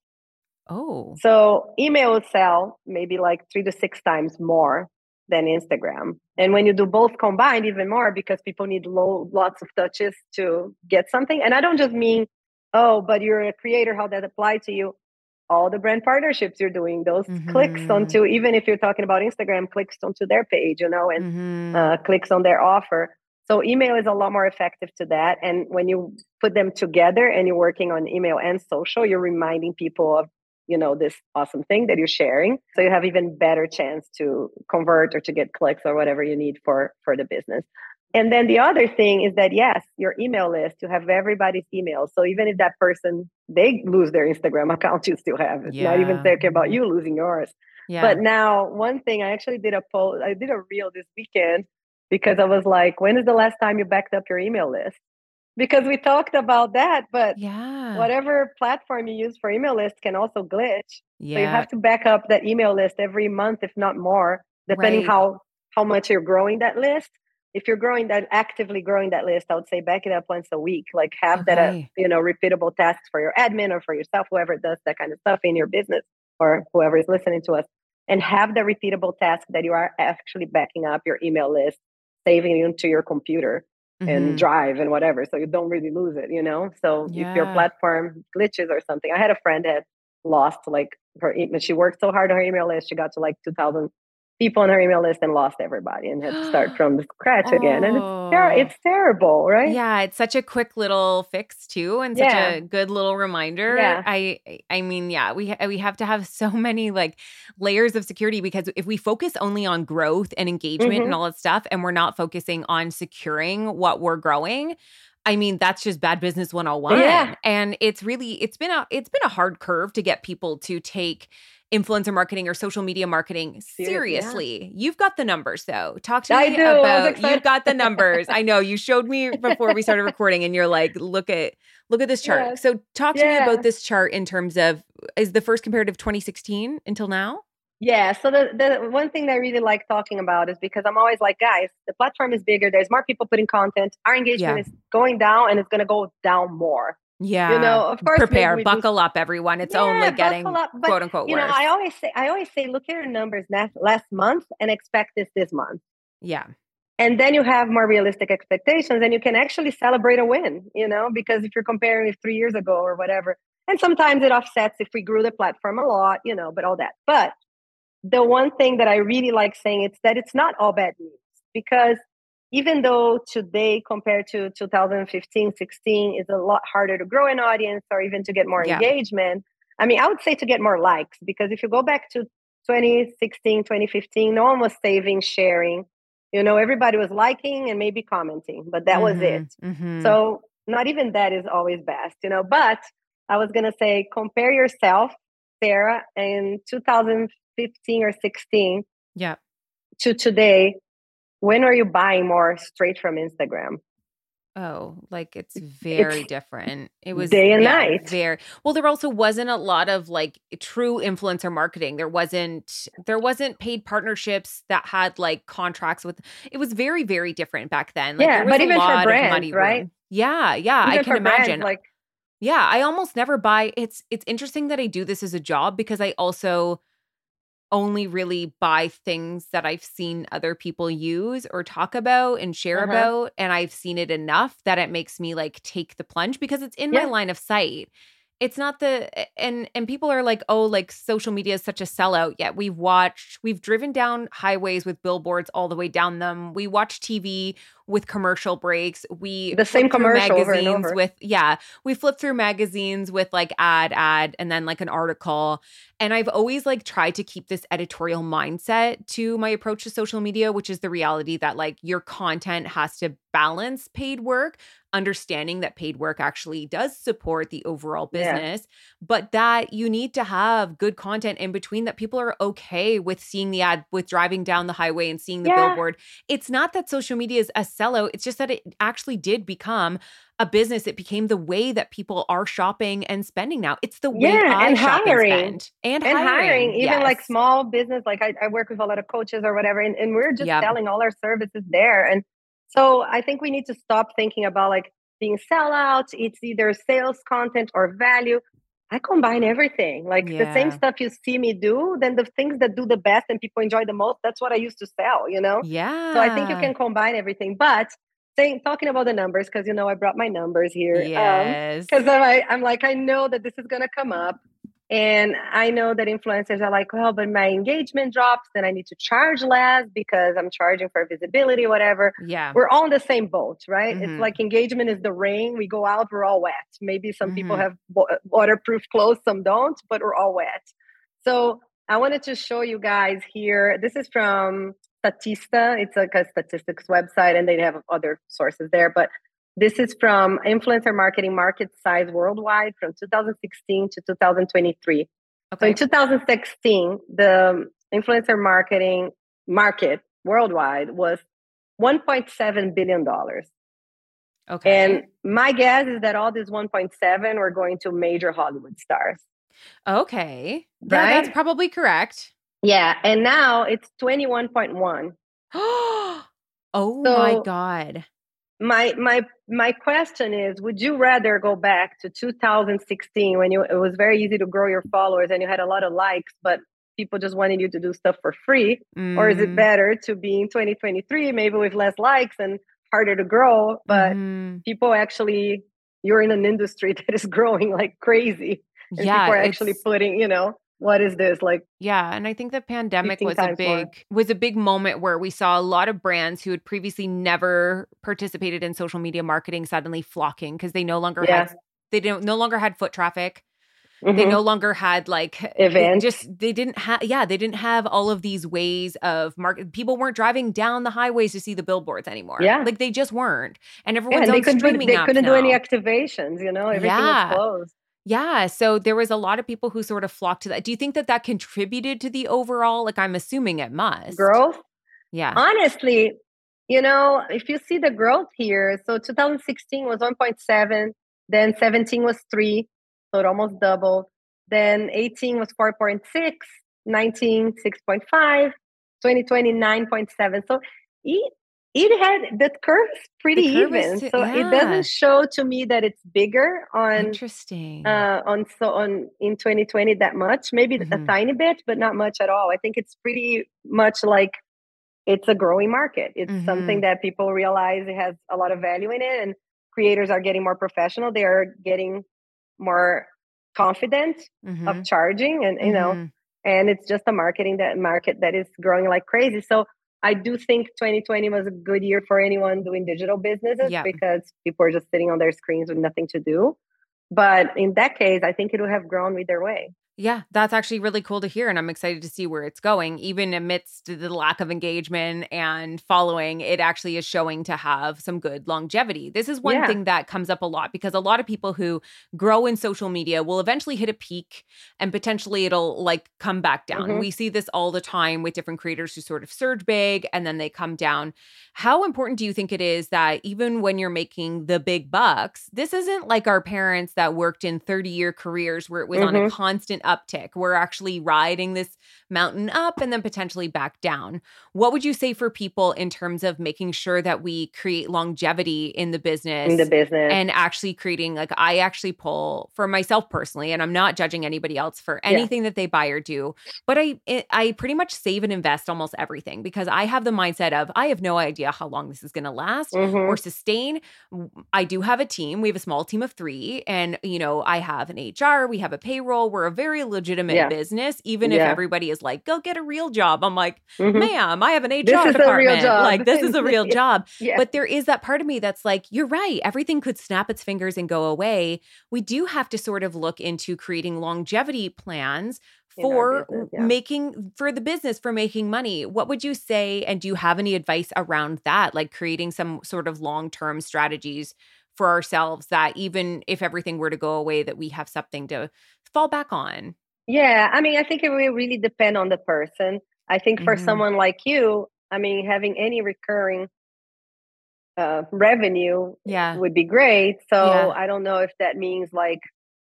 [SPEAKER 4] Oh,
[SPEAKER 5] So email will sell maybe like three to six times more than Instagram. And when you do both combined, even more because people need low, lots of touches to get something. And I don't just mean, oh, but you're a creator, how that apply to you? All the brand partnerships you're doing, those clicks
[SPEAKER 4] Mhm.
[SPEAKER 5] onto, even if you're talking about Instagram, clicks onto their page, you know, and
[SPEAKER 4] Mhm.
[SPEAKER 5] uh, clicks on their offer. So email is a lot more effective to that. And when you put them together and you're working on email and social, you're reminding people of, you know, this awesome thing that you're sharing. So you have even better chance to convert or to get clicks or whatever you need for, for the business. And then the other thing is that, yes, your email list, you have everybody's email. So even if that person, they lose their Instagram account, you still have it. Not even
[SPEAKER 4] Yeah.
[SPEAKER 5] thinking about you losing yours.
[SPEAKER 4] Yeah.
[SPEAKER 5] But now, one thing, I actually did a post, I did a reel this weekend because I was like, when is the last time you backed up your email list? Because we talked about that, but
[SPEAKER 4] yeah.
[SPEAKER 5] whatever platform you use for email list can also glitch.
[SPEAKER 4] Yeah.
[SPEAKER 5] So you have to back up that email list every month, if not more, depending
[SPEAKER 4] Right.
[SPEAKER 5] how how much you're growing that list. If you're growing that, actively growing that list, I would say back it up once a week. Like have that, uh,
[SPEAKER 4] Okay.
[SPEAKER 5] you know, repeatable tasks for your admin or for yourself, whoever does that kind of stuff in your business or whoever is listening to us, and have the repeatable task that you are actually backing up your email list, saving it into your computer and
[SPEAKER 4] Mhm.
[SPEAKER 5] drive and whatever, so you don't really lose it, you know? So if your
[SPEAKER 4] Yeah.
[SPEAKER 5] platform glitches or something, I had a friend that lost like her, e- she worked so hard on her email list, she got to like two thousand people on her email list and lost everybody and had to start from scratch again. And it's ter-
[SPEAKER 4] Oh.
[SPEAKER 5] it's terrible, right?
[SPEAKER 4] Yeah, it's such a quick little fix too, and such
[SPEAKER 5] Yeah.
[SPEAKER 4] a good little reminder.
[SPEAKER 5] Yeah.
[SPEAKER 4] I, I mean, yeah, we ha- we have to have so many like layers of security because if we focus only on growth and engagement
[SPEAKER 5] Mhm.
[SPEAKER 4] and all that stuff, and we're not focusing on securing what we're growing, I mean, that's just bad business one oh one.
[SPEAKER 5] Yeah.
[SPEAKER 4] And it's really it's been a it's been a hard curve to get people to take influencer marketing or social media marketing
[SPEAKER 5] yeah.
[SPEAKER 4] seriously. You've got the numbers though. Talk to
[SPEAKER 5] I
[SPEAKER 4] me
[SPEAKER 5] do. I was
[SPEAKER 4] about
[SPEAKER 5] excited.
[SPEAKER 4] you've got the numbers. I know you showed me before we started recording and you're like, look at look at this chart.
[SPEAKER 5] Yes.
[SPEAKER 4] So talk to me
[SPEAKER 5] Yeah.
[SPEAKER 4] about this chart in terms of is the first comparative twenty sixteen until now?
[SPEAKER 5] Yeah. So the, the one thing that I really like talking about is because I'm always like, guys, the platform is bigger. There's more people putting content. Our engagement
[SPEAKER 4] Yeah.
[SPEAKER 5] is going down and it's going to go down more.
[SPEAKER 4] Yeah.
[SPEAKER 5] You know, of course, maybe
[SPEAKER 4] prepare,
[SPEAKER 5] we do-
[SPEAKER 4] buckle up, everyone. It's
[SPEAKER 5] Yeah,
[SPEAKER 4] only getting
[SPEAKER 5] buckle up. But,
[SPEAKER 4] quote unquote
[SPEAKER 5] You know,
[SPEAKER 4] worse.
[SPEAKER 5] I always say, I always say, look at your numbers last, last month and expect this this month.
[SPEAKER 4] yeah.
[SPEAKER 5] And then you have more realistic expectations and you can actually celebrate a win, you know, because if you're comparing with three years ago or whatever, and sometimes it offsets if we grew the platform a lot, you know, but all that. But the one thing that I really like saying is that it's not all bad news because even though today compared to two thousand fifteen, sixteen is a lot harder to grow an audience or even to get more
[SPEAKER 4] Yeah.
[SPEAKER 5] engagement. I mean, I would say to get more likes, because if you go back to twenty sixteen, twenty fifteen, no one was saving, sharing. You know, everybody was liking and maybe commenting, but that was it.
[SPEAKER 4] Mm-hmm.
[SPEAKER 5] So not even that is always best, you know. But I was going to say, compare yourself, Sarah, in two thousand fifteen or sixteen
[SPEAKER 4] Yeah.
[SPEAKER 5] to today. When are you buying more straight from Instagram?
[SPEAKER 4] Oh, like it's very
[SPEAKER 5] It's
[SPEAKER 4] different. It was
[SPEAKER 5] day and
[SPEAKER 4] yeah,
[SPEAKER 5] night.
[SPEAKER 4] very well. There also wasn't a lot of like true influencer marketing. There wasn't there wasn't paid partnerships that had like contracts with. It was very very different back then. Like,
[SPEAKER 5] Yeah,
[SPEAKER 4] there was
[SPEAKER 5] but
[SPEAKER 4] a
[SPEAKER 5] even for
[SPEAKER 4] lot of
[SPEAKER 5] brands,
[SPEAKER 4] muddy
[SPEAKER 5] right?
[SPEAKER 4] room. Yeah, yeah, I
[SPEAKER 5] Even
[SPEAKER 4] can
[SPEAKER 5] for brands,
[SPEAKER 4] imagine.
[SPEAKER 5] like
[SPEAKER 4] Yeah, I almost never buy. It's it's interesting that I do this as a job, because I also only really buy things that I've seen other people use or talk about and share
[SPEAKER 5] Uh-huh.
[SPEAKER 4] about. And I've seen it enough that it makes me like take the plunge, because it's in my
[SPEAKER 5] Yeah.
[SPEAKER 4] line of sight. It's not the and and people are like, oh, like social media is such a sellout. Yet we've watched, we've driven down highways with billboards all the way down them. We watch T V with commercial breaks. We
[SPEAKER 5] The same
[SPEAKER 4] flip through
[SPEAKER 5] commercial over and
[SPEAKER 4] magazines
[SPEAKER 5] over.
[SPEAKER 4] with yeah. We flip through magazines with like ad, ad, and then like an article. And I've always like tried to keep this editorial mindset to my approach to social media, which is the reality that like your content has to balance paid work, understanding that paid work actually does support the overall
[SPEAKER 5] Yeah.
[SPEAKER 4] business, but that you need to have good content in between, that people are okay with seeing the ad, with driving down the highway and seeing the
[SPEAKER 5] Yeah.
[SPEAKER 4] billboard. It's not that social media is a sellout. It's just that it actually did become a business. It became the way that people are shopping and spending now. It's the way
[SPEAKER 5] Yeah,
[SPEAKER 4] I
[SPEAKER 5] and
[SPEAKER 4] shop
[SPEAKER 5] hiring.
[SPEAKER 4] and spend. And,
[SPEAKER 5] And
[SPEAKER 4] hiring.
[SPEAKER 5] hiring, even like
[SPEAKER 4] yes.
[SPEAKER 5] small business, like I, I work with a lot of coaches or whatever, and, and we're just
[SPEAKER 4] Yep.
[SPEAKER 5] selling all our services there. And so I think we need to stop thinking about like being sellouts. It's either sales content or value. I combine everything. Like the same
[SPEAKER 4] Yeah.
[SPEAKER 5] stuff you see me do, then the things that do the best and people enjoy the most, that's what I used to sell, you know?
[SPEAKER 4] Yeah.
[SPEAKER 5] So I think you can combine everything. But saying talking about the numbers, because you know I brought my numbers here.
[SPEAKER 4] Yes.
[SPEAKER 5] Because I'm, I- I'm like, I know that this is gonna come up. And I know that influencers are like, well, but my engagement drops, then I need to charge less because I'm charging for visibility, whatever.
[SPEAKER 4] yeah.
[SPEAKER 5] We're all in the same boat, right?
[SPEAKER 4] Mhm.
[SPEAKER 5] It's like engagement is the rain. We go out, we're all wet. Maybe some people
[SPEAKER 4] Mhm.
[SPEAKER 5] have wa- waterproof clothes, some don't, but we're all wet. So I wanted to show you guys here. This is from Statista. It's like a statistics website, and they have other sources there. But this is from Influencer Marketing Market Size Worldwide from two thousand sixteen to two thousand twenty-three. So
[SPEAKER 4] Okay.
[SPEAKER 5] in two thousand sixteen, the influencer marketing market worldwide was one point seven billion dollars.
[SPEAKER 4] Okay.
[SPEAKER 5] And my guess is that all this one point seven were going to major Hollywood stars.
[SPEAKER 4] Okay. Yeah,
[SPEAKER 5] Right?
[SPEAKER 4] that's probably correct.
[SPEAKER 5] Yeah. And now it's twenty-one point one.
[SPEAKER 4] oh
[SPEAKER 5] So-
[SPEAKER 4] my God.
[SPEAKER 5] My my my question is, would you rather go back to two thousand sixteen when you it was very easy to grow your followers and you had a lot of likes, but people just wanted you to do stuff for free? Or is it
[SPEAKER 4] Mm,
[SPEAKER 5] better to be in twenty twenty-three, maybe with less likes and harder to grow, but
[SPEAKER 4] mhm.
[SPEAKER 5] people actually, you're in an industry that is growing like crazy, and
[SPEAKER 4] Yeah,
[SPEAKER 5] people are actually
[SPEAKER 4] it's-
[SPEAKER 5] putting, you know, what is this like?
[SPEAKER 4] Yeah, and I think the pandemic
[SPEAKER 5] fifteen
[SPEAKER 4] was a
[SPEAKER 5] times more.
[SPEAKER 4] big was a big moment where we saw a lot of brands who had previously never participated in social media marketing suddenly flocking because they no longer
[SPEAKER 5] Yeah.
[SPEAKER 4] had they don't no longer had foot traffic. They
[SPEAKER 5] Mhm.
[SPEAKER 4] no longer had like they
[SPEAKER 5] Events.
[SPEAKER 4] just they didn't have yeah, they didn't have all of these ways of market. People weren't driving down the highways to see the billboards anymore.
[SPEAKER 5] Yeah.
[SPEAKER 4] Like they just weren't. And
[SPEAKER 5] Yeah,
[SPEAKER 4] everyone's
[SPEAKER 5] and they
[SPEAKER 4] on
[SPEAKER 5] couldn't,
[SPEAKER 4] streaming
[SPEAKER 5] they
[SPEAKER 4] apps
[SPEAKER 5] couldn't do any
[SPEAKER 4] now.
[SPEAKER 5] activations, you know, everything
[SPEAKER 4] Yeah.
[SPEAKER 5] was closed.
[SPEAKER 4] Yeah, so there was a lot of people who sort of flocked to that. Do you think that that contributed to the overall? Like, I'm assuming it must.
[SPEAKER 5] Growth.
[SPEAKER 4] Yeah.
[SPEAKER 5] Honestly, you know, if you see the growth here, so two thousand sixteen was one point seven, then seventeen was three, so it almost doubled. Then eighteen was four point six, nineteen, six point five, twenty twenty, nine point seven. So it, it had, the curve is pretty
[SPEAKER 4] curve is
[SPEAKER 5] even.
[SPEAKER 4] si-
[SPEAKER 5] So it
[SPEAKER 4] yeah.
[SPEAKER 5] doesn't show to me that it's bigger on
[SPEAKER 4] Interesting.
[SPEAKER 5] uh on so on in twenty twenty that much, maybe
[SPEAKER 4] Mhm.
[SPEAKER 5] a tiny bit, but not much at all. I think it's pretty much like it's a growing market. It's
[SPEAKER 4] Mhm.
[SPEAKER 5] something that people realize it has a lot of value in it, and creators are getting more professional. They are getting more confident
[SPEAKER 4] Mhm.
[SPEAKER 5] of charging, and you know,
[SPEAKER 4] Mhm.
[SPEAKER 5] and it's just a marketing that market that is growing like crazy. So I do think twenty twenty was a good year for anyone doing digital businesses
[SPEAKER 4] Yeah.
[SPEAKER 5] because people are just sitting on their screens with nothing to do. But in that case, I think it would have grown either way.
[SPEAKER 4] Yeah, that's actually really cool to hear. And I'm excited to see where it's going. Even amidst the lack of engagement and following, it actually is showing to have some good longevity. This is one
[SPEAKER 5] Yeah.
[SPEAKER 4] thing that comes up a lot because a lot of people who grow in social media will eventually hit a peak and potentially it'll like come back down.
[SPEAKER 5] Mhm.
[SPEAKER 4] We see this all the time with different creators who sort of surge big and then they come down. How important do you think it is that even when you're making the big bucks, this isn't like our parents that worked in thirty year careers where it was on a
[SPEAKER 5] Mhm.
[SPEAKER 4] constant uptick. We're actually riding this mountain up and then potentially back down. What would you say for people in terms of making sure that we create longevity in the business
[SPEAKER 5] In the business.
[SPEAKER 4] and actually creating, like, I actually pull for myself personally, and I'm not judging anybody else for anything that they buy or do, but I it, I pretty much save and invest almost everything because I have the mindset of I have no idea how long this is going to last
[SPEAKER 5] Mhm.
[SPEAKER 4] or sustain. I do have a team. We have a small team of three, and you know, I have an H R, we have a payroll. We're a very legitimate
[SPEAKER 5] Yeah.
[SPEAKER 4] business, even if
[SPEAKER 5] Yeah.
[SPEAKER 4] everybody is like, "Go get a real job." I'm like,
[SPEAKER 5] Mhm.
[SPEAKER 4] "Ma'am, I have an H
[SPEAKER 5] This
[SPEAKER 4] R
[SPEAKER 5] is a real
[SPEAKER 4] department.
[SPEAKER 5] job.
[SPEAKER 4] Like, this is a real job."
[SPEAKER 5] Yeah.
[SPEAKER 4] But there is that part of me that's like, you're right. Everything could snap its fingers and go away. We do have to sort of look into creating longevity plans
[SPEAKER 5] In our
[SPEAKER 4] for
[SPEAKER 5] business, yeah.
[SPEAKER 4] making, for the business, for making money. What would you say? And do you have any advice around that? Like creating some sort of long-term strategies for ourselves that even if everything were to go away, that we have something to fall back on?
[SPEAKER 5] Yeah, I mean, I think it will really depend on the person. I think for
[SPEAKER 4] Mhm.
[SPEAKER 5] someone like you, I mean, having any recurring uh, revenue
[SPEAKER 4] Yeah.
[SPEAKER 5] would be great. So
[SPEAKER 4] Yeah.
[SPEAKER 5] I don't know if that means like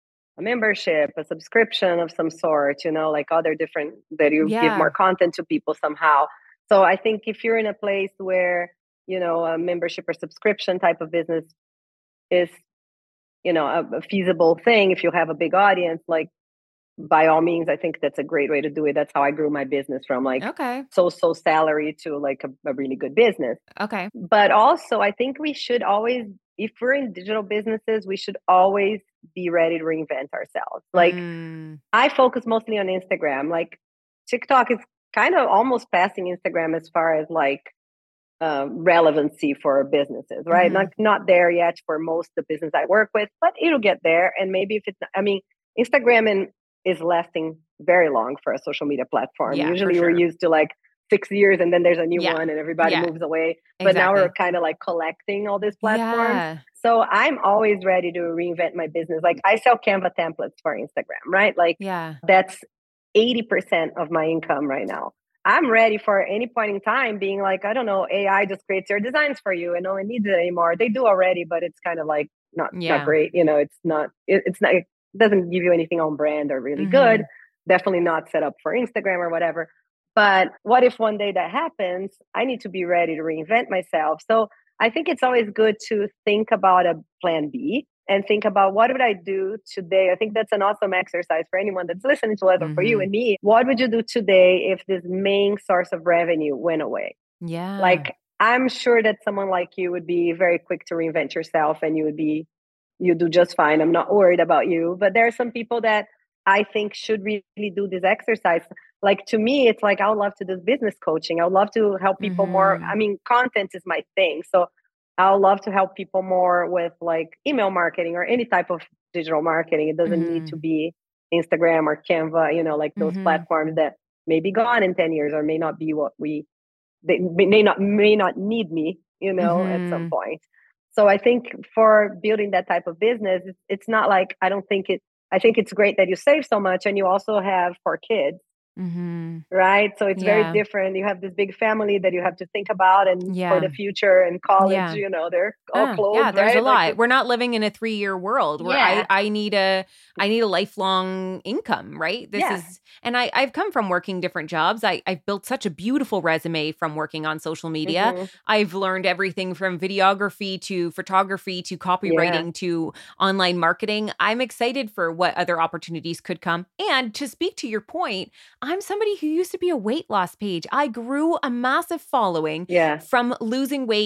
[SPEAKER 5] a membership, a subscription of some sort, you know, like other different that you give
[SPEAKER 4] Yeah.
[SPEAKER 5] more content to people somehow. So I think if you're in a place where, you know, a membership or subscription type of business is, you know, a, a feasible thing, if you have a big audience, like by all means, I think that's a great way to do it. That's how I grew my business from like
[SPEAKER 4] Okay.
[SPEAKER 5] so-so salary to like a, a really good business.
[SPEAKER 4] Okay.
[SPEAKER 5] But also, I think we should always, if we're in digital businesses, we should always be ready to reinvent ourselves. Like
[SPEAKER 4] Mm.
[SPEAKER 5] I focus mostly on Instagram. Like TikTok is kind of almost passing Instagram as far as like uh, relevancy for businesses, right?
[SPEAKER 4] Mhm.
[SPEAKER 5] Not not there yet for most of the business I work with, but it'll get there. And maybe if it's, I mean, Instagram and is lasting very long for a social media platform.
[SPEAKER 4] Yeah, for
[SPEAKER 5] Usually we're
[SPEAKER 4] sure.
[SPEAKER 5] used to like six years and then there's a new
[SPEAKER 4] Yeah.
[SPEAKER 5] one and everybody
[SPEAKER 4] Yeah.
[SPEAKER 5] moves away. But now
[SPEAKER 4] Exactly.
[SPEAKER 5] we're kind of like collecting all these platforms.
[SPEAKER 4] Yeah.
[SPEAKER 5] So I'm always ready to reinvent my business. Like I sell Canva templates for Instagram, right? Like
[SPEAKER 4] Yeah.
[SPEAKER 5] that's eighty percent of my income right now. I'm ready for any point in time being like, I don't know, A I just creates your designs for you and no one needs it anymore. They do already, but it's kind of like not,
[SPEAKER 4] Yeah.
[SPEAKER 5] not great. You know, it's not, it, it's not, it doesn't give you anything on brand or really good. Definitely not set up for Instagram or whatever. But what if one day that happens? I need to be ready to reinvent myself. So I think it's always good to think about a plan B and think about what would I do today? I think that's an awesome exercise for anyone that's listening to us or for you
[SPEAKER 4] Mhm.
[SPEAKER 5] and me. What would you do today if this main source of revenue went away?
[SPEAKER 4] Yeah.
[SPEAKER 5] Like, I'm sure that someone like you would be very quick to reinvent yourself and you would be, you do just fine. I'm not worried about you. But there are some people that I think should really do this exercise. Like to me, it's like, I would love to do business coaching. I would love to help people more.
[SPEAKER 4] Mhm.
[SPEAKER 5] I mean, content is my thing. So I would love to help people more with like email marketing or any type of digital marketing. It doesn't need to
[SPEAKER 4] Mhm.
[SPEAKER 5] be Instagram or Canva, you know, like those
[SPEAKER 4] Mhm.
[SPEAKER 5] platforms that may be gone in ten years or may not be what we, they may not, may not need me, you know, at some
[SPEAKER 4] Mhm.
[SPEAKER 5] point. So I think for building that type of business, it's, it's not like, I don't think it, I think it's great that you save so much and you also have four kids.
[SPEAKER 4] Mhm.
[SPEAKER 5] Right. So it's
[SPEAKER 4] Yeah.
[SPEAKER 5] very different. You have this big family that you have to think about and
[SPEAKER 4] Yeah.
[SPEAKER 5] for the future and college,
[SPEAKER 4] Yeah.
[SPEAKER 5] you know, they're all
[SPEAKER 4] Ah,
[SPEAKER 5] closed,
[SPEAKER 4] yeah, there's
[SPEAKER 5] right?
[SPEAKER 4] a lot.
[SPEAKER 5] Like,
[SPEAKER 4] We're not living in a three-year world where
[SPEAKER 5] Yeah.
[SPEAKER 4] I, I need a I need a lifelong income, right? This
[SPEAKER 5] Yeah.
[SPEAKER 4] is and I, I've come from working different jobs. I, I've built such a beautiful resume from working on social media.
[SPEAKER 5] Mhm.
[SPEAKER 4] I've learned everything from videography to photography to copywriting to online marketing. I'm excited for what other opportunities could come. And to speak to your point, I'm somebody who used to be a weight loss page. I grew a massive following
[SPEAKER 5] Yeah.
[SPEAKER 4] from losing weight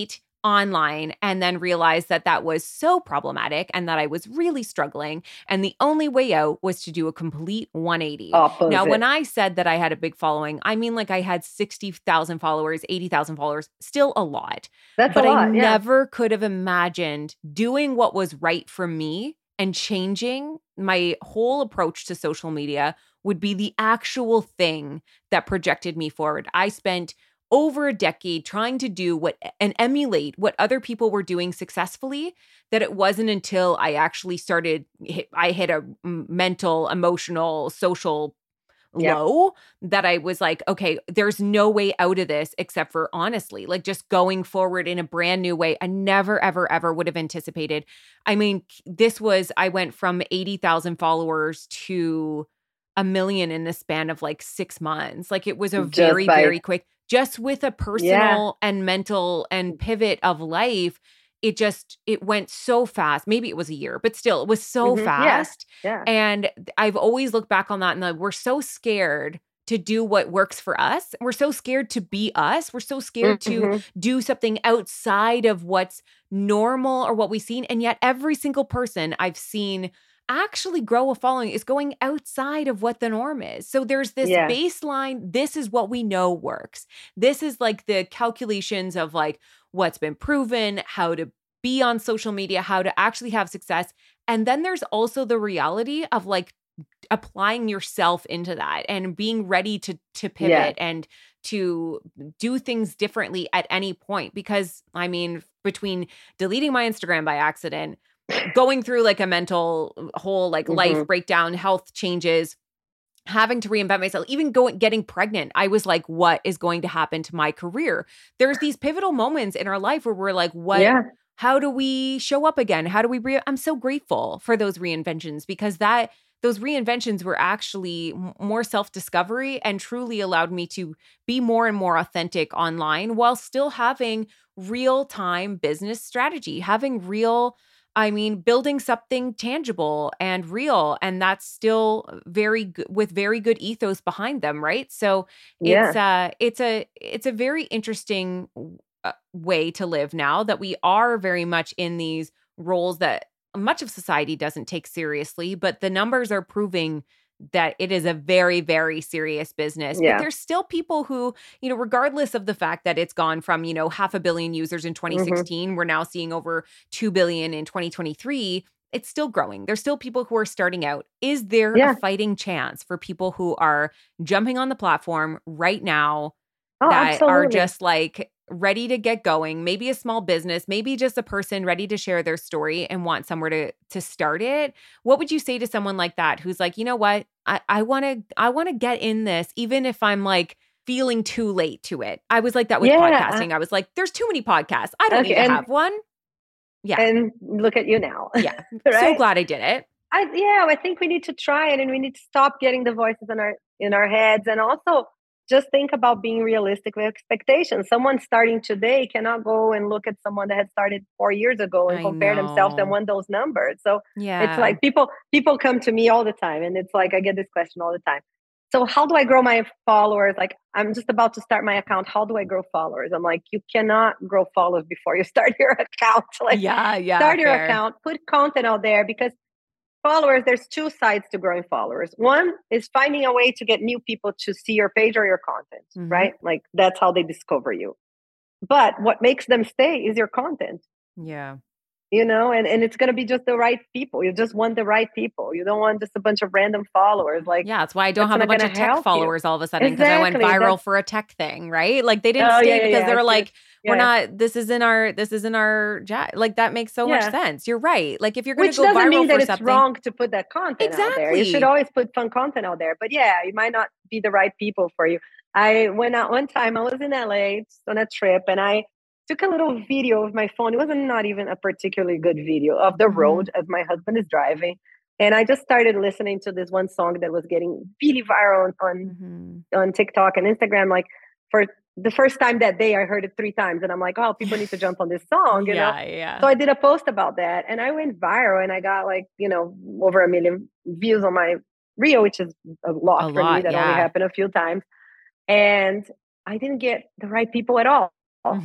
[SPEAKER 4] online and then realized that that was so problematic and that I was really struggling. And the only way out was to do a complete one eighty.
[SPEAKER 5] Opposite.
[SPEAKER 4] Now, when I said that I had a big following, I mean like I had sixty thousand followers, eighty thousand followers, still a lot.
[SPEAKER 5] That's
[SPEAKER 4] but
[SPEAKER 5] a lot,
[SPEAKER 4] I
[SPEAKER 5] yeah.
[SPEAKER 4] never could have imagined doing what was right for me and changing my whole approach to social media would be the actual thing that projected me forward. I spent over a decade trying to do what and emulate what other people were doing successfully, that it wasn't until I actually started, I hit a mental, emotional, social
[SPEAKER 5] Yep.
[SPEAKER 4] low that I was like, okay, there's no way out of this except for honestly, like just going forward in a brand new way. I never, ever, ever would have anticipated. I mean, this was, I went from eighty thousand followers to a million in the span of like six months. Like it was a
[SPEAKER 5] Just
[SPEAKER 4] very,
[SPEAKER 5] by-
[SPEAKER 4] very quick, just with a personal and mental and pivot of life. It just, it went so fast. Maybe it was a year, but still it was so
[SPEAKER 5] Mhm. Yeah.
[SPEAKER 4] fast.
[SPEAKER 5] Yeah.
[SPEAKER 4] And I've always looked back on that and like, we're so scared to do what works for us. We're so scared to be us. We're so scared to
[SPEAKER 5] Mhm.
[SPEAKER 4] do something outside of what's normal or what we've seen. And yet every single person I've seen actually grow a following is going outside of what the norm is. So there's this
[SPEAKER 5] Yeah.
[SPEAKER 4] baseline. This is what we know works. This is like the calculations of like what's been proven, how to be on social media, how to actually have success. And then there's also the reality of like applying yourself into that and being ready to to pivot
[SPEAKER 5] Yeah.
[SPEAKER 4] and to do things differently at any point. Because I mean, between deleting my Instagram by accident, going through like a mental whole like life
[SPEAKER 5] Mhm.
[SPEAKER 4] breakdown, health changes, having to reinvent myself, even going getting pregnant, I was like, what is going to happen to my career? There's these pivotal moments in our life where we're like, what
[SPEAKER 5] Yeah.
[SPEAKER 4] how do we show up again? How do we re- I'm so grateful for those reinventions because that those reinventions were actually m- more self-discovery and truly allowed me to be more and more authentic online while still having real-time business strategy, having real I mean, building something tangible and real, and that's still very good with very good ethos behind them, right? So it's
[SPEAKER 5] Yeah.
[SPEAKER 4] uh it's a it's a very interesting uh, way to live now that we are very much in these roles that much of society doesn't take seriously, but the numbers are proving that it is a very, very serious business. But
[SPEAKER 5] Yeah.
[SPEAKER 4] there's still people who, you know, regardless of the fact that it's gone from, you know, half a billion users in twenty sixteen, we're now seeing over two billion in twenty twenty-three. It's still growing. There's still people who are starting out. Is there
[SPEAKER 5] Yeah.
[SPEAKER 4] a fighting chance for people who are jumping on the platform right now
[SPEAKER 5] Oh,
[SPEAKER 4] that are
[SPEAKER 5] absolutely.
[SPEAKER 4] just like ready to get going, maybe a small business, maybe just a person ready to share their story and want somewhere to to start it? What would you say to someone like that who's like, you know what, I I want to I want to get in this, even if I'm like feeling too late to it. I was like that with
[SPEAKER 5] Yeah.
[SPEAKER 4] podcasting. I was like, there's too many podcasts. I don't
[SPEAKER 5] Okay,
[SPEAKER 4] need to
[SPEAKER 5] and-
[SPEAKER 4] have one. Yeah,
[SPEAKER 5] And look at you now.
[SPEAKER 4] yeah. So
[SPEAKER 5] Right?
[SPEAKER 4] glad I did it.
[SPEAKER 5] I, yeah, I think we need to try it and we need to stop getting the voices in our in our heads and also just think about being realistic with expectations. Someone starting today cannot go and look at someone that had started four years ago and
[SPEAKER 4] I
[SPEAKER 5] compare themselves and
[SPEAKER 4] know.
[SPEAKER 5] want those numbers. So
[SPEAKER 4] Yeah,
[SPEAKER 5] it's like people people come to me all the time and it's like I get this question all the time. So how do I grow my followers? Like I'm just about to start my account. How do I grow followers? I'm like, you cannot grow followers before you start your account. Like
[SPEAKER 4] yeah, yeah.
[SPEAKER 5] start your
[SPEAKER 4] fair.
[SPEAKER 5] account, put content out there because followers, there's two sides to growing followers. One is finding a way to get new people to see your page or your content,
[SPEAKER 4] Mhm.
[SPEAKER 5] right? Like that's how they discover you. But what makes them stay is your content,
[SPEAKER 4] Yeah.
[SPEAKER 5] you know, and, and it's going to be just the right people. You just want the right people. You don't want just a bunch of random followers. Like,
[SPEAKER 4] Yeah, that's why I don't
[SPEAKER 5] that's
[SPEAKER 4] have a
[SPEAKER 5] not
[SPEAKER 4] bunch
[SPEAKER 5] gonna
[SPEAKER 4] of tech
[SPEAKER 5] help you.
[SPEAKER 4] followers all of a sudden because I went
[SPEAKER 5] Exactly,
[SPEAKER 4] viral
[SPEAKER 5] that's-
[SPEAKER 4] for a tech thing, right? Like they didn't
[SPEAKER 5] Oh,
[SPEAKER 4] stay
[SPEAKER 5] yeah, yeah,
[SPEAKER 4] because
[SPEAKER 5] yeah,
[SPEAKER 4] they were
[SPEAKER 5] I see.
[SPEAKER 4] like, we're
[SPEAKER 5] Yeah.
[SPEAKER 4] not. This isn't our. This isn't our. Ja-. Like that makes so much
[SPEAKER 5] Yeah.
[SPEAKER 4] sense. You're right. Like if you're going
[SPEAKER 5] Which
[SPEAKER 4] to go
[SPEAKER 5] doesn't
[SPEAKER 4] viral
[SPEAKER 5] mean
[SPEAKER 4] for
[SPEAKER 5] that it's
[SPEAKER 4] something,
[SPEAKER 5] wrong to put that content out there. You
[SPEAKER 4] Exactly.
[SPEAKER 5] should always put fun content out there. But yeah, it might not be the right people for you. I went out one time, I was in L A on a trip and I took a little video of my phone. It wasn't not even a particularly good video of the
[SPEAKER 4] Mhm.
[SPEAKER 5] road as my husband is driving. And I just started listening to this one song that was getting really viral on, on,
[SPEAKER 4] Mhm.
[SPEAKER 5] on TikTok and Instagram. Like for the first time that day, I heard it three times. And I'm like, oh, people need to jump on this song, you know?
[SPEAKER 4] yeah, yeah.
[SPEAKER 5] So I did a post about that and I went viral and I got like, you know, over a million views on my reel, which is a lot
[SPEAKER 4] A
[SPEAKER 5] for me.
[SPEAKER 4] lot,
[SPEAKER 5] That only
[SPEAKER 4] yeah.
[SPEAKER 5] happened a few times. And I didn't get the right people at all.
[SPEAKER 4] Mhm.